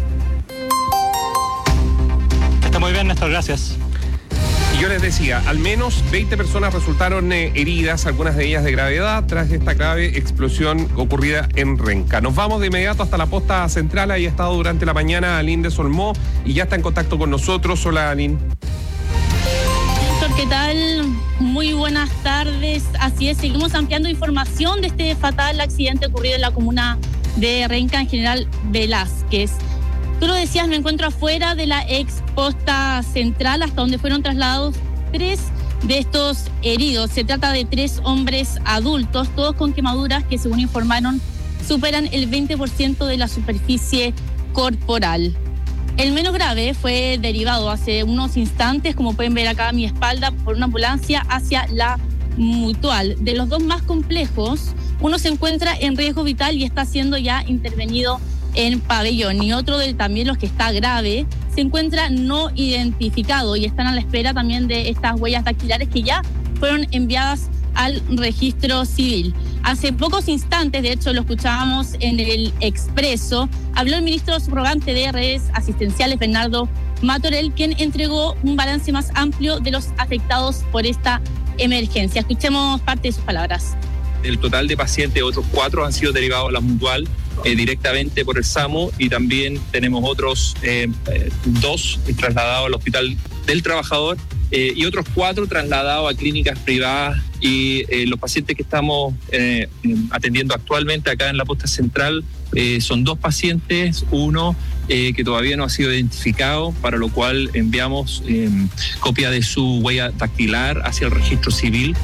Está muy bien, Néstor, gracias. Y yo les decía, al menos veinte personas resultaron eh, heridas, algunas de ellas de gravedad, tras esta grave explosión ocurrida en Renca. Nos vamos de inmediato hasta la posta central. Ahí ha estado durante la mañana Aline de Solmó y ya está en contacto con nosotros. Hola, Aline. Néstor, ¿qué tal? Muy buenas tardes. Así es, seguimos ampliando información de este fatal accidente ocurrido en la comuna de Renca, en General Velázquez. Tú lo decías, me encuentro afuera de la ex posta central, hasta donde fueron trasladados tres de estos heridos. Se trata de tres hombres adultos, todos con quemaduras que, según informaron, superan el veinte por ciento de la superficie corporal. El menos grave fue derivado hace unos instantes, como pueden ver acá a mi espalda, por una ambulancia hacia la Mutual. De los dos más complejos, uno se encuentra en riesgo vital y está siendo ya intervenido en pabellón, y otro de también los que está grave se encuentra no identificado y están a la espera también de estas huellas dactilares que ya fueron enviadas al registro civil. Hace pocos instantes, de hecho lo escuchábamos en el Expreso, habló el ministro subrogante de redes asistenciales, Bernardo Matorell, quien entregó un balance más amplio de los afectados por esta emergencia. Escuchemos parte de sus palabras. El total de pacientes, otros cuatro han sido derivados a la Mutual eh, directamente por el SAMU, y también tenemos otros eh, eh, dos trasladados al Hospital del Trabajador eh, y otros cuatro trasladados a clínicas privadas. Y eh, los pacientes que estamos eh, atendiendo actualmente acá en la posta central eh, son dos pacientes, uno eh, que todavía no ha sido identificado, para lo cual enviamos eh, copia de su huella dactilar hacia el registro civil.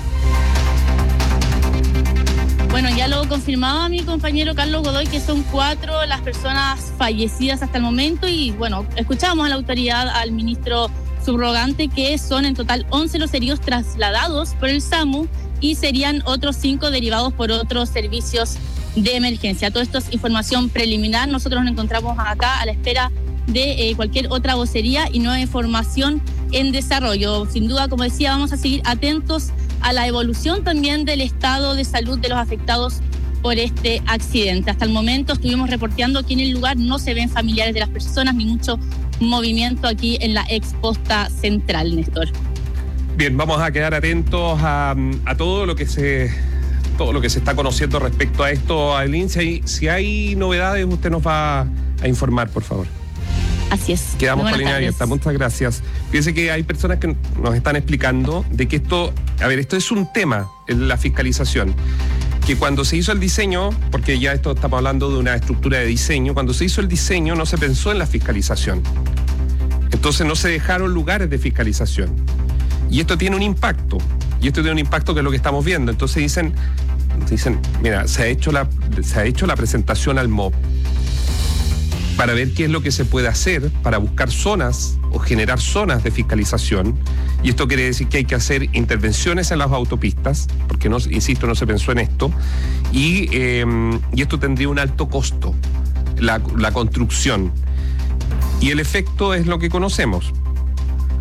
Bueno, ya lo confirmaba mi compañero Carlos Godoy, que son cuatro las personas fallecidas hasta el momento, y bueno, escuchamos a la autoridad, al ministro subrogante, que son en total once los heridos trasladados por el SAMU y serían otros cinco derivados por otros servicios de emergencia. Todo esto es información preliminar. Nosotros nos encontramos acá a la espera de eh, cualquier otra vocería y nueva información en desarrollo. Sin duda, como decía, vamos a seguir atentos a la evolución también del estado de salud de los afectados por este accidente. Hasta el momento estuvimos reporteando que en el lugar no se ven familiares de las personas ni mucho movimiento aquí en la ex posta central, Néstor. Bien, vamos a quedar atentos a, a todo lo que se todo lo que se está conociendo respecto a esto, Ailín. Si hay, si hay novedades, usted nos va a informar, por favor. Así es. Quedamos con la línea abierta. Muchas gracias. Fíjense que hay personas que nos están explicando de que esto, a ver, esto es un tema, la fiscalización, que cuando se hizo el diseño, porque ya esto estamos hablando de una estructura de diseño, cuando se hizo el diseño no se pensó en la fiscalización. Entonces no se dejaron lugares de fiscalización. Y esto tiene un impacto. Y esto tiene un impacto que es lo que estamos viendo. Entonces dicen, dicen, mira, se ha hecho la, se ha hecho la presentación al M O P para ver qué es lo que se puede hacer para buscar zonas o generar zonas de fiscalización. Y esto quiere decir que hay que hacer intervenciones en las autopistas, porque, no, insisto, no se pensó en esto, y, eh, y esto tendría un alto costo, la, la construcción. Y el efecto es lo que conocemos.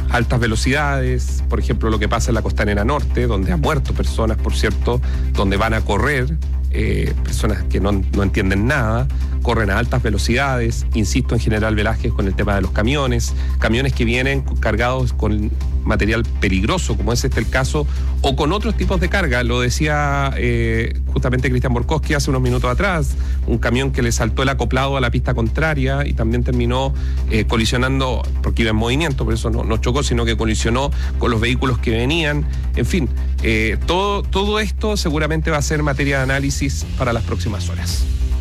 altas velocidades, por ejemplo, lo que pasa en la Costanera Norte, donde han muerto personas, por cierto, donde van a correr, eh, personas que no, no entienden nada, corren a altas velocidades, insisto en General Velázquez con el tema de los camiones, camiones que vienen cargados con material peligroso, como es este el caso, o con otros tipos de carga. Lo decía eh, justamente Cristian Borkowski hace unos minutos atrás, un camión que le saltó el acoplado a la pista contraria y también terminó eh, colisionando, porque iba en movimiento, por eso no, no chocó, sino que colisionó con los vehículos que venían. En fin, eh, todo, todo esto seguramente va a ser materia de análisis para las próximas horas.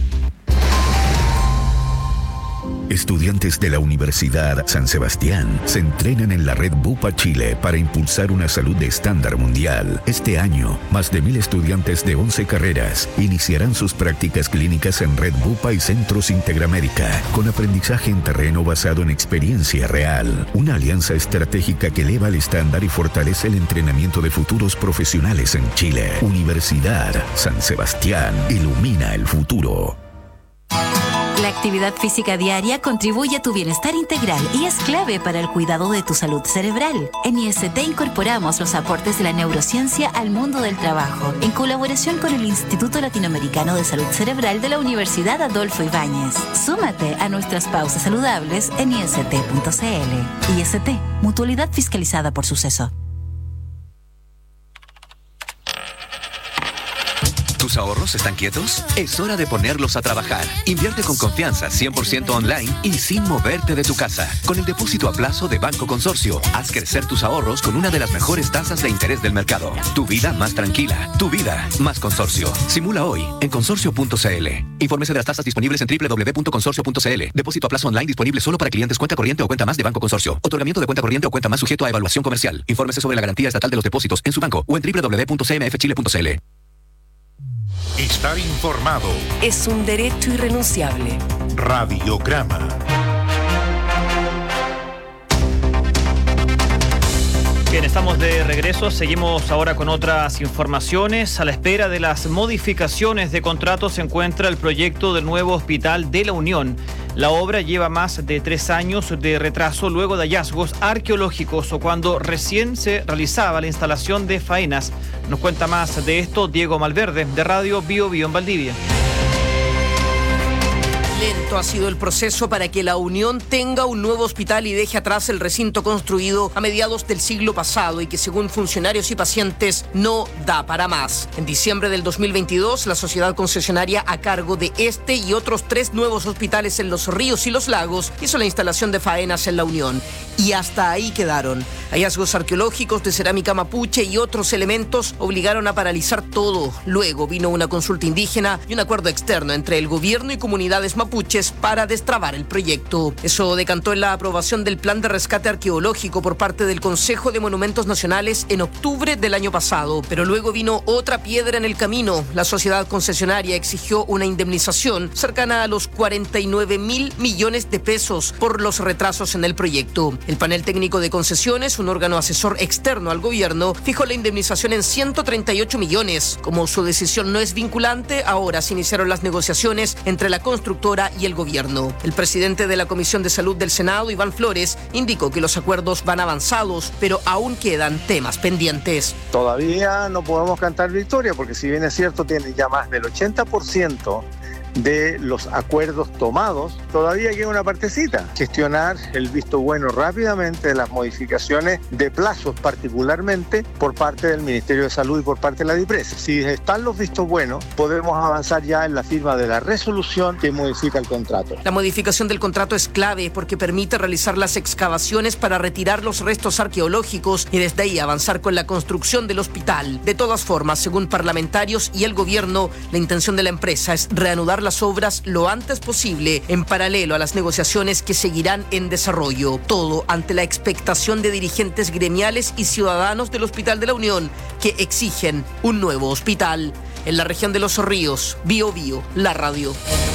Estudiantes de la Universidad San Sebastián se entrenan en la red Bupa Chile para impulsar una salud de estándar mundial. Este año, más de mil estudiantes de once carreras iniciarán sus prácticas clínicas en red Bupa y Centros Interamérica, con aprendizaje en terreno basado en experiencia real. Una alianza estratégica que eleva el estándar y fortalece el entrenamiento de futuros profesionales en Chile. Universidad San Sebastián ilumina el futuro. La actividad física diaria contribuye a tu bienestar integral y es clave para el cuidado de tu salud cerebral. En I S T incorporamos los aportes de la neurociencia al mundo del trabajo, en colaboración con el Instituto Latinoamericano de Salud Cerebral de la Universidad Adolfo Ibáñez. Súmate a nuestras pausas saludables en I S T punto C L. I S T, mutualidad fiscalizada por Suceso. ¿Tus ahorros están quietos? Es hora de ponerlos a trabajar. Invierte con confianza, cien por ciento online y sin moverte de tu casa. Con el depósito a plazo de Banco Consorcio, haz crecer tus ahorros con una de las mejores tasas de interés del mercado. Tu vida más tranquila, tu vida más Consorcio. Simula hoy en consorcio punto C L. Infórmese de las tasas disponibles en doble u doble u doble u punto consorcio punto C L. Depósito a plazo online disponible solo para clientes cuenta corriente o cuenta más de Banco Consorcio. Otorgamiento de cuenta corriente o cuenta más sujeto a evaluación comercial. Infórmese sobre la garantía estatal de los depósitos en su banco o en doble u doble u doble u punto c m f chile punto c l. Estar informado es un derecho irrenunciable. Radiograma. Bien, estamos de regreso. Seguimos ahora con otras informaciones. A la espera de las modificaciones de contrato se encuentra el proyecto del nuevo Hospital de la Unión. La obra lleva más de tres años de retraso luego de hallazgos arqueológicos o cuando recién se realizaba la instalación de faenas. Nos cuenta más de esto Diego Malverde, de Radio Bio Bio en Valdivia. Lento ha sido el proceso para que la Unión tenga un nuevo hospital y deje atrás el recinto construido a mediados del siglo pasado y que según funcionarios y pacientes no da para más. En diciembre del dos mil veintidós, la sociedad concesionaria a cargo de este y otros tres nuevos hospitales en Los Ríos y Los Lagos hizo la instalación de faenas en la Unión. Y hasta ahí quedaron. Hallazgos arqueológicos de cerámica mapuche y otros elementos obligaron a paralizar todo. Luego vino una consulta indígena y un acuerdo externo entre el gobierno y comunidades mapuches para destrabar el proyecto. Eso decantó en la aprobación del plan de rescate arqueológico por parte del Consejo de Monumentos Nacionales en octubre del año pasado. Pero luego vino otra piedra en el camino. La sociedad concesionaria exigió una indemnización cercana a los cuarenta y nueve mil millones de pesos por los retrasos en el proyecto. El panel técnico de concesiones, un órgano asesor externo al gobierno, fijó la indemnización en ciento treinta y ocho millones. Como su decisión no es vinculante, ahora se iniciaron las negociaciones entre la constructora y el gobierno. El presidente de la Comisión de Salud del Senado, Iván Flores, indicó que los acuerdos van avanzados, pero aún quedan temas pendientes. Todavía no podemos cantar victoria, porque si bien es cierto, tiene ya más del ochenta por ciento de los acuerdos tomados, todavía queda una partecita, gestionar el visto bueno rápidamente de las modificaciones de plazos, particularmente por parte del Ministerio de Salud y por parte de la DIPRES. Si están los vistos buenos, podemos avanzar ya en la firma de la resolución que modifica el contrato. La modificación del contrato es clave porque permite realizar las excavaciones para retirar los restos arqueológicos y desde ahí avanzar con la construcción del hospital. De todas formas, según parlamentarios y el gobierno, la intención de la empresa es reanudar las obras lo antes posible, en paralelo a las negociaciones que seguirán en desarrollo. Todo ante la expectación de dirigentes gremiales y ciudadanos del Hospital de la Unión que exigen un nuevo hospital. En la región de Los Ríos, Bio Bio, la radio.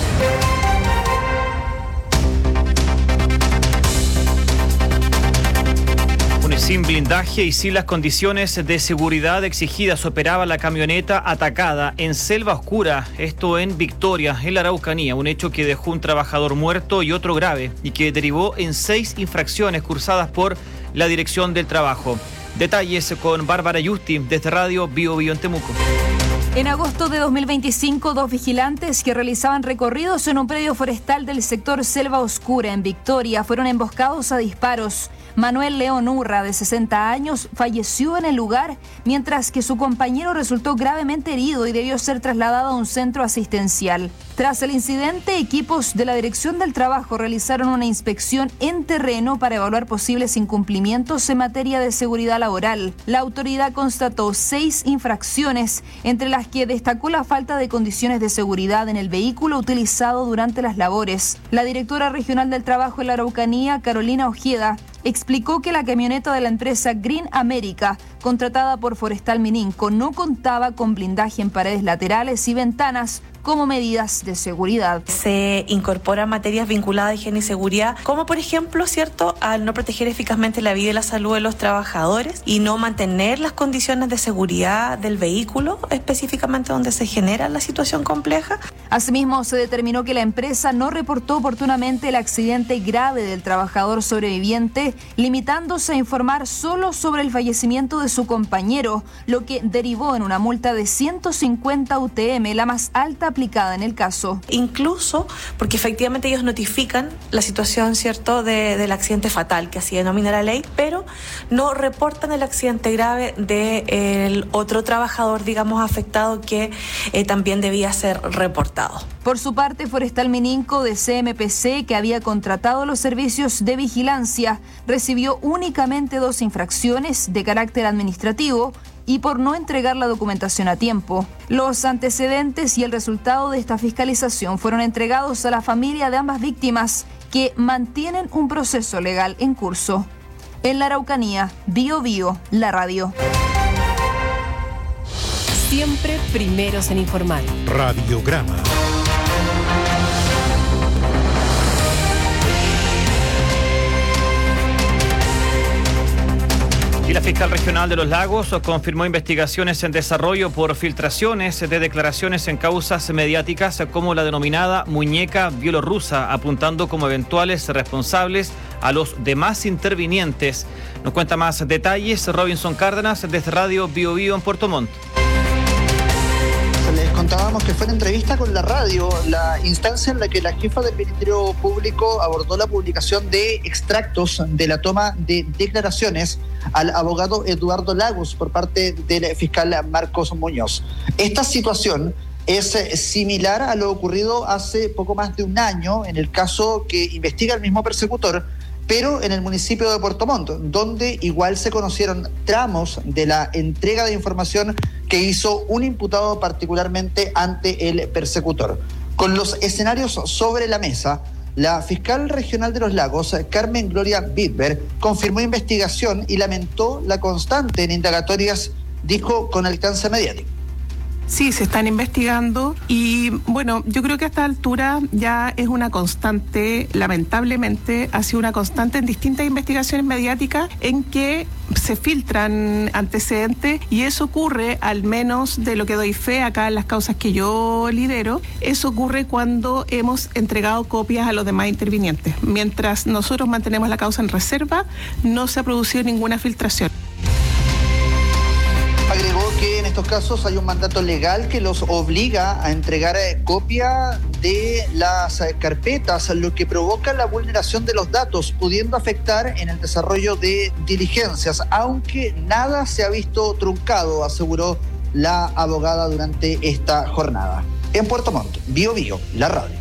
Sin blindaje y sin las condiciones de seguridad exigidas operaba la camioneta atacada en Selva Oscura, esto en Victoria, en la Araucanía, un hecho que dejó un trabajador muerto y otro grave y que derivó en seis infracciones cursadas por la Dirección del Trabajo. Detalles con Bárbara Yusti desde Radio Bio Bio en Temuco. En agosto de dos mil veinticinco, dos vigilantes que realizaban recorridos en un predio forestal del sector Selva Oscura en Victoria fueron emboscados a disparos. Manuel León Urra, de sesenta años, falleció en el lugar, mientras que su compañero resultó gravemente herido y debió ser trasladado a un centro asistencial. Tras el incidente, equipos de la Dirección del Trabajo realizaron una inspección en terreno para evaluar posibles incumplimientos en materia de seguridad laboral. La autoridad constató seis infracciones, entre las que destacó la falta de condiciones de seguridad en el vehículo utilizado durante las labores. La directora regional del Trabajo en la Araucanía, Carolina Ojeda, explicó que la camioneta de la empresa Green America, contratada por Forestal Mininco, no contaba con blindaje en paredes laterales y ventanas como medidas de seguridad. Se incorporan materias vinculadas a higiene y seguridad, como por ejemplo, ¿cierto?, al no proteger eficazmente la vida y la salud de los trabajadores y no mantener las condiciones de seguridad del vehículo, específicamente donde se genera la situación compleja. Asimismo, se determinó que la empresa no reportó oportunamente el accidente grave del trabajador sobreviviente, limitándose a informar solo sobre el fallecimiento de su compañero, lo que derivó en una multa de ciento cincuenta U T M, la más alta aplicada en el caso. Incluso porque efectivamente ellos notifican la situación, ¿cierto?, de, del accidente fatal, que así denomina la ley, pero no reportan el accidente grave del otro trabajador, digamos, afectado, que eh, también debía ser reportado. Por su parte, Forestal Mininco de C M P C, que había contratado los servicios de vigilancia, recibió únicamente dos infracciones de carácter administrativo y por no entregar la documentación a tiempo. Los antecedentes y el resultado de esta fiscalización fueron entregados a la familia de ambas víctimas, que mantienen un proceso legal en curso. En la Araucanía, Bio Bio, la radio. Siempre primeros en informar. Radiograma. Y la fiscal regional de Los Lagos confirmó investigaciones en desarrollo por filtraciones de declaraciones en causas mediáticas como la denominada muñeca bielorrusa, apuntando como eventuales responsables a los demás intervinientes. Nos cuenta más detalles Robinson Cárdenas desde Radio Bio Bio en Puerto Montt. Les contábamos que fue en entrevista con la radio la instancia en la que la jefa del Ministerio Público abordó la publicación de extractos de la toma de declaraciones al abogado Eduardo Lagos por parte del fiscal Marcos Muñoz. Esta situación es similar a lo ocurrido hace poco más de un año en el caso que investiga el mismo persecutor, pero en el municipio de Puerto Montt, donde igual se conocieron tramos de la entrega de información que hizo un imputado particularmente ante el persecutor. Con los escenarios sobre la mesa, la fiscal regional de Los Lagos, Carmen Gloria Bidber, confirmó investigación y lamentó la constante en indagatorias, dijo, con alcance mediático. Sí, se están investigando y bueno, yo creo que a esta altura ya es una constante, lamentablemente ha sido una constante en distintas investigaciones mediáticas en que se filtran antecedentes y eso ocurre, al menos de lo que doy fe acá en las causas que yo lidero, eso ocurre cuando hemos entregado copias a los demás intervinientes. Mientras nosotros mantenemos la causa en reserva, no se ha producido ninguna filtración. Agregó que en estos casos hay un mandato legal que los obliga a entregar eh, copia de las eh, carpetas, lo que provoca la vulneración de los datos, pudiendo afectar en el desarrollo de diligencias, aunque nada se ha visto truncado, aseguró la abogada durante esta jornada. En Puerto Montt, Bio Bio, la radio.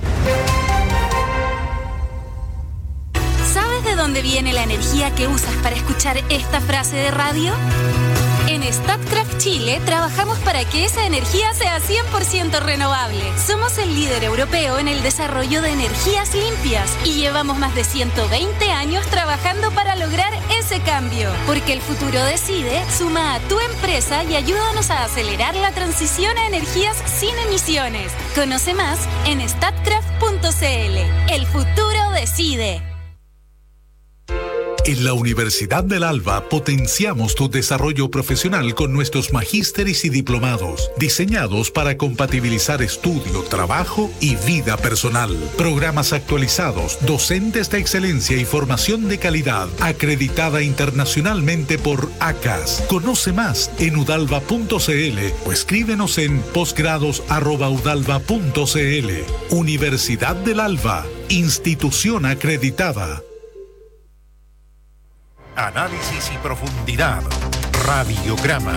¿Sabes de dónde viene la energía que usas para escuchar esta frase de radio? En Statkraft Chile trabajamos para que esa energía sea cien por ciento renovable. Somos el líder europeo en el desarrollo de energías limpias y llevamos más de ciento veinte años trabajando para lograr ese cambio. Porque el futuro decide, suma a tu empresa y ayúdanos a acelerar la transición a energías sin emisiones. Conoce más en statkraft punto c l. El futuro decide. En la Universidad del Alba potenciamos tu desarrollo profesional con nuestros magísteres y diplomados, diseñados para compatibilizar estudio, trabajo y vida personal. Programas actualizados, docentes de excelencia y formación de calidad, acreditada internacionalmente por A C A S. Conoce más en udalva punto cl o escríbenos en posgrados arroba udalva punto cl. Universidad del Alba, institución acreditada. Análisis y profundidad. Radiograma.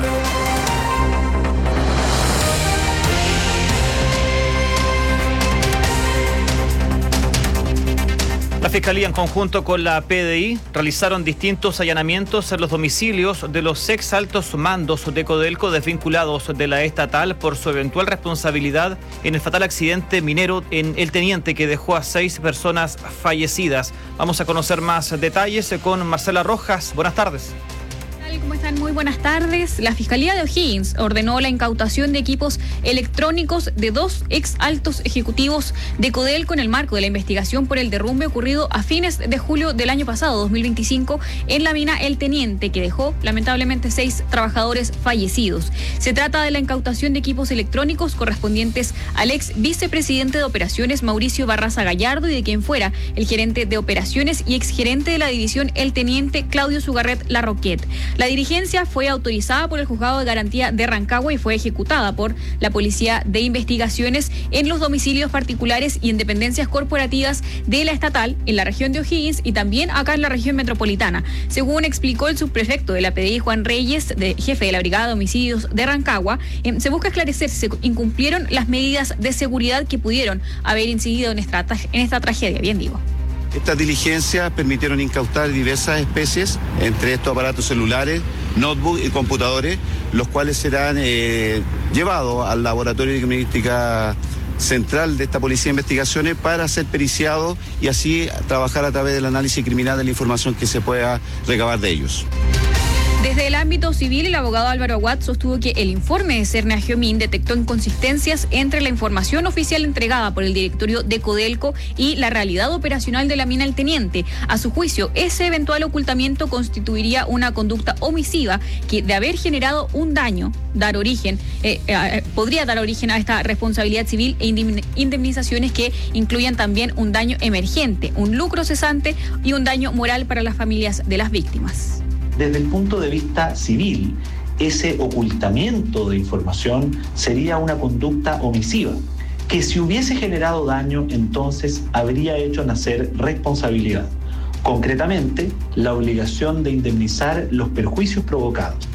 La Fiscalía, en conjunto con la P D I, realizaron distintos allanamientos en los domicilios de los ex altos mandos de Codelco desvinculados de la estatal por su eventual responsabilidad en el fatal accidente minero en El Teniente que dejó a seis personas fallecidas. Vamos a conocer más detalles con Marcela Rojas. Buenas tardes. ¿Cómo están? Muy buenas tardes. La Fiscalía de O'Higgins ordenó la incautación de equipos electrónicos de dos ex altos ejecutivos de Codelco en el marco de la investigación por el derrumbe ocurrido a fines de julio del año pasado, dos mil veinticinco, en la mina El Teniente, que dejó lamentablemente seis trabajadores fallecidos. Se trata de la incautación de equipos electrónicos correspondientes al ex vicepresidente de operaciones Mauricio Barraza Gallardo y de quien fuera el gerente de operaciones y exgerente de la división El Teniente Claudio Sugarret Larroquet. La diligencia fue autorizada por el Juzgado de Garantía de Rancagua y fue ejecutada por la Policía de Investigaciones en los domicilios particulares y en dependencias corporativas de la estatal en la región de O'Higgins y también acá en la región metropolitana. Según explicó el subprefecto de la P D I, Juan Reyes, de, jefe de la Brigada de Homicidios de Rancagua, eh, se busca esclarecer si se incumplieron las medidas de seguridad que pudieron haber incidido en esta, en esta tragedia. Bien digo. Estas diligencias permitieron incautar diversas especies, entre estos aparatos celulares, notebooks y computadores, los cuales serán eh, llevados al Laboratorio de Criminalística Central de esta Policía de Investigaciones para ser periciados y así trabajar a través del análisis criminal de la información que se pueda recabar de ellos. Desde el ámbito civil, el abogado Álvaro Aguad sostuvo que el informe de Cerna Giomín detectó inconsistencias entre la información oficial entregada por el directorio de Codelco y la realidad operacional de la mina El Teniente. A su juicio, ese eventual ocultamiento constituiría una conducta omisiva que, de haber generado un daño, dar origen, eh, eh, podría dar origen a esta responsabilidad civil e indemnizaciones que incluyan también un daño emergente, un lucro cesante y un daño moral para las familias de las víctimas. Desde el punto de vista civil, ese ocultamiento de información sería una conducta omisiva, que si hubiese generado daño, entonces habría hecho nacer responsabilidad. Concretamente, la obligación de indemnizar los perjuicios provocados.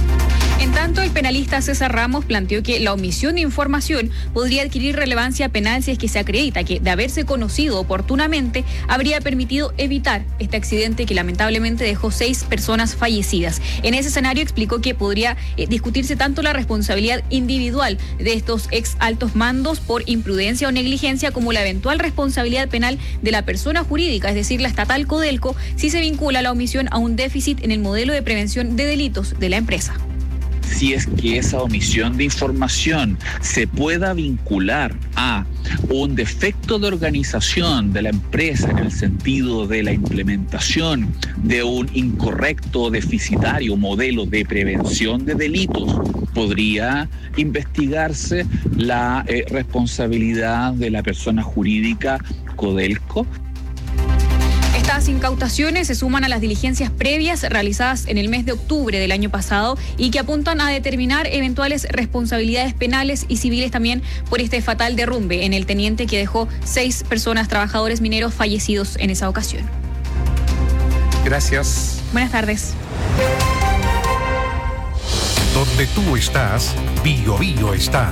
En tanto, el penalista César Ramos planteó que la omisión de información podría adquirir relevancia penal si es que se acredita que, de haberse conocido oportunamente, habría permitido evitar este accidente que lamentablemente dejó seis personas fallecidas. En ese escenario explicó que podría eh, discutirse tanto la responsabilidad individual de estos ex altos mandos por imprudencia o negligencia como la eventual responsabilidad penal de la persona jurídica, es decir, la estatal Codelco, si se vincula la omisión a un déficit en el modelo de prevención de delitos de la empresa. Si es que esa omisión de información se pueda vincular a un defecto de organización de la empresa en el sentido de la implementación de un incorrecto o deficitario modelo de prevención de delitos, podría investigarse la eh, responsabilidad de la persona jurídica Codelco. Estas incautaciones se suman a las diligencias previas realizadas en el mes de octubre del año pasado y que apuntan a determinar eventuales responsabilidades penales y civiles también por este fatal derrumbe en El Teniente que dejó seis personas, trabajadores mineros, fallecidos en esa ocasión. Gracias. Buenas tardes. Donde tú estás, Bio Bio está.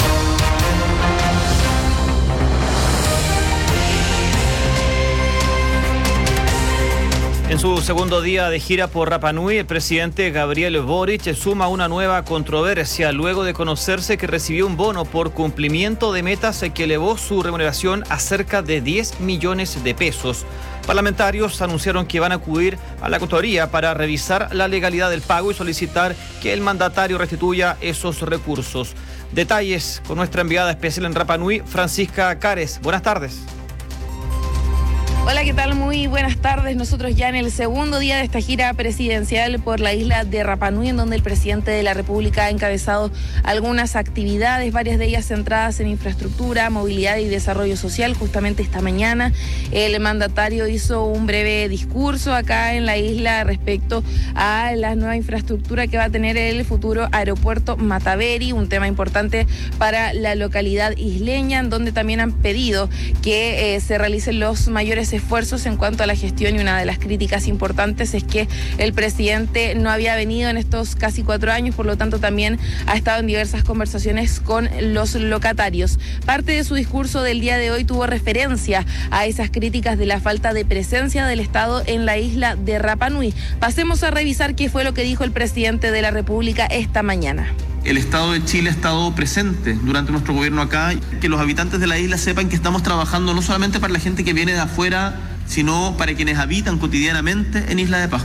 En su segundo día de gira por Rapa Nui, el presidente Gabriel Boric suma una nueva controversia luego de conocerse que recibió un bono por cumplimiento de metas que elevó su remuneración a cerca de diez millones de pesos. Parlamentarios anunciaron que van a acudir a la Contraloría para revisar la legalidad del pago y solicitar que el mandatario restituya esos recursos. Detalles con nuestra enviada especial en Rapa Nui, Francisca Cares. Buenas tardes. Hola, ¿qué tal? Muy buenas tardes. Nosotros ya en el segundo día de esta gira presidencial por la isla de Rapa Nui, en donde el presidente de la República ha encabezado algunas actividades, varias de ellas centradas en infraestructura, movilidad y desarrollo social. Justamente esta mañana el mandatario hizo un breve discurso acá en la isla respecto a la nueva infraestructura que va a tener el futuro aeropuerto Mataveri, un tema importante para la localidad isleña, en donde también han pedido que eh, se realicen los mayores esfuerzos en cuanto a la gestión, y una de las críticas importantes es que el presidente no había venido en estos casi cuatro años, por lo tanto también ha estado en diversas conversaciones con los locatarios. Parte de su discurso del día de hoy tuvo referencia a esas críticas de la falta de presencia del Estado en la isla de Rapa Nui. Pasemos a revisar qué fue lo que dijo el presidente de la República esta mañana. El Estado de Chile ha estado presente durante nuestro gobierno acá, que los habitantes de la isla sepan que estamos trabajando no solamente para la gente que viene de afuera, sino para quienes habitan cotidianamente en Isla de Pascua.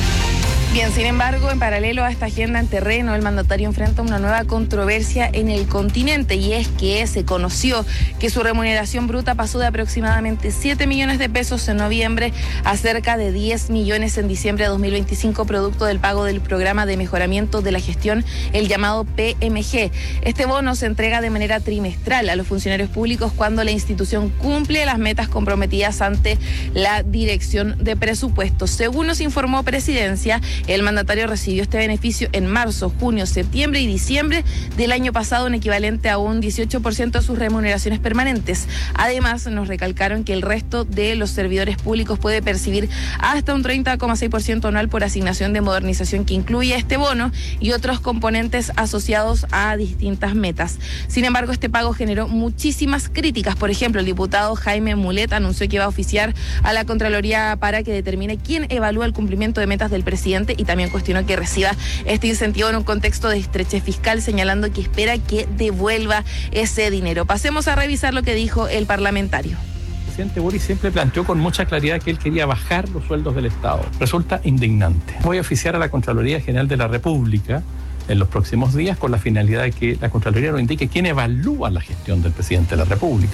Bien, sin embargo, en paralelo a esta agenda en terreno, el mandatario enfrenta una nueva controversia en el continente, y es que se conoció que su remuneración bruta pasó de aproximadamente siete millones de pesos en noviembre a cerca de diez millones en diciembre de dos mil veinticinco, producto del pago del programa de mejoramiento de la gestión, el llamado P M G. Este bono se entrega de manera trimestral a los funcionarios públicos cuando la institución cumple las metas comprometidas ante la Dirección de Presupuestos. Según nos informó Presidencia, el mandatario recibió este beneficio en marzo, junio, septiembre y diciembre del año pasado, un equivalente a un dieciocho por ciento de sus remuneraciones permanentes. Además, nos recalcaron que el resto de los servidores públicos puede percibir hasta un treinta coma seis por ciento anual por asignación de modernización que incluye este bono y otros componentes asociados a distintas metas. Sin embargo, este pago generó muchísimas críticas. Por ejemplo, el diputado Jaime Mulet anunció que va a oficiar a la Contraloría para que determine quién evalúa el cumplimiento de metas del presidente, y también cuestionó que reciba este incentivo en un contexto de estrechez fiscal, señalando que espera que devuelva ese dinero. Pasemos a revisar lo que dijo el parlamentario. El presidente Boric siempre planteó con mucha claridad que él quería bajar los sueldos del Estado. Resulta indignante. Voy a oficiar a la Contraloría General de la República en los próximos días con la finalidad de que la Contraloría nos indique quién evalúa la gestión del presidente de la República.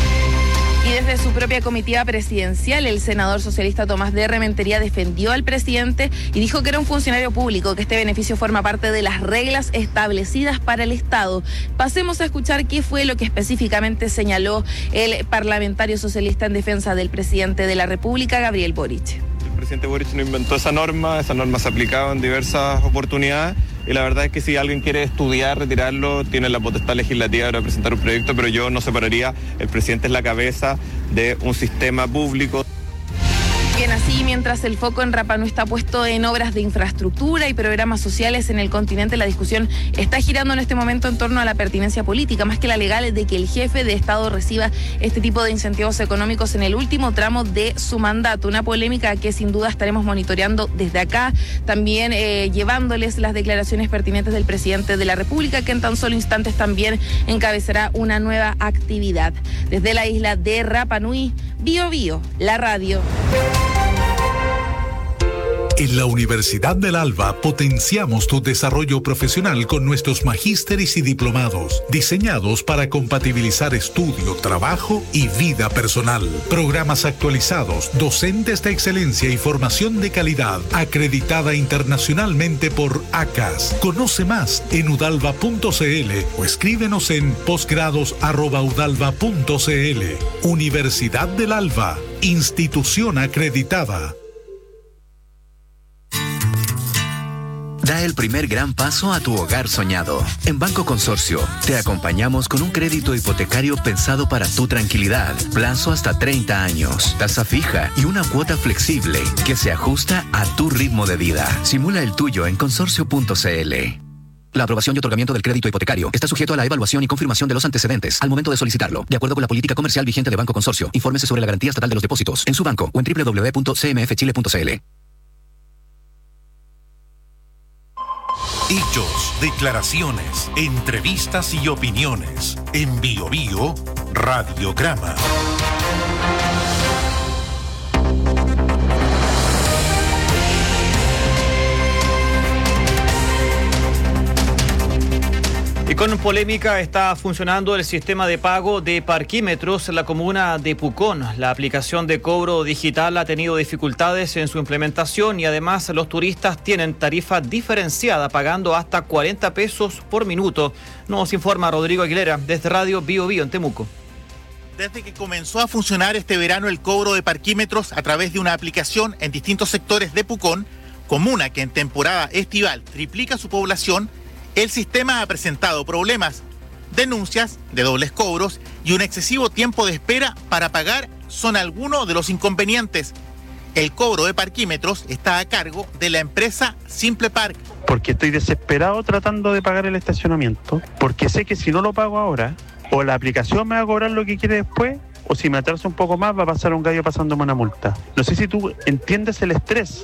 Y desde su propia comitiva presidencial, el senador socialista Tomás de Rementería defendió al presidente y dijo que era un funcionario público, que este beneficio forma parte de las reglas establecidas para el Estado. Pasemos a escuchar qué fue lo que específicamente señaló el parlamentario socialista en defensa del presidente de la República, Gabriel Boric. El presidente Boric no inventó esa norma, esa norma se ha aplicado en diversas oportunidades, y la verdad es que si alguien quiere estudiar, retirarlo, tiene la potestad legislativa de presentar un proyecto, pero yo no separaría, el presidente es la cabeza de un sistema público. Bien, así mientras el foco en Rapa Nui está puesto en obras de infraestructura y programas sociales en el continente, la discusión está girando en este momento en torno a la pertinencia política, más que la legal, de que el jefe de Estado reciba este tipo de incentivos económicos en el último tramo de su mandato. Una polémica que sin duda estaremos monitoreando desde acá, también eh, llevándoles las declaraciones pertinentes del presidente de la República, que en tan solo instantes también encabezará una nueva actividad. Desde la isla de Rapa Nui, Bio Bio, la radio. En la Universidad del Alba potenciamos tu desarrollo profesional con nuestros magísteres y diplomados, diseñados para compatibilizar estudio, trabajo y vida personal. Programas actualizados, docentes de excelencia y formación de calidad, acreditada internacionalmente por A C A S. Conoce más en udalva punto cl o escríbenos en posgrados arroba udalva punto cl. Universidad del Alba, institución acreditada. Da el primer gran paso a tu hogar soñado. En Banco Consorcio, te acompañamos con un crédito hipotecario pensado para tu tranquilidad. Plazo hasta treinta años, tasa fija y una cuota flexible que se ajusta a tu ritmo de vida. Simula el tuyo en consorcio punto cl. La aprobación y otorgamiento del crédito hipotecario está sujeto a la evaluación y confirmación de los antecedentes al momento de solicitarlo, de acuerdo con la política comercial vigente de Banco Consorcio. Infórmese sobre la garantía estatal de los depósitos en su banco o en doble u doble u doble u punto c m f chile punto c l. Hechos, declaraciones, entrevistas y opiniones. En Bio Bio, Radiograma. Y Con polémica está funcionando el sistema de pago de parquímetros en la comuna de Pucón. La aplicación de cobro digital ha tenido dificultades en su implementación y además los turistas tienen tarifa diferenciada pagando hasta cuarenta pesos por minuto. Nos informa Rodrigo Aguilera desde Radio Bio Bio en Temuco. Desde que comenzó a funcionar este verano el cobro de parquímetros a través de una aplicación en distintos sectores de Pucón, comuna que en temporada estival triplica su población, el sistema ha presentado problemas, denuncias de dobles cobros y un excesivo tiempo de espera para pagar son algunos de los inconvenientes. El cobro de parquímetros está a cargo de la empresa Simple Park. Porque estoy desesperado tratando de pagar el estacionamiento, porque sé que si no lo pago ahora, o la aplicación me va a cobrar lo que quiere después, o si me atraso un poco más va a pasar un gallo pasándome una multa. No sé si tú entiendes el estrés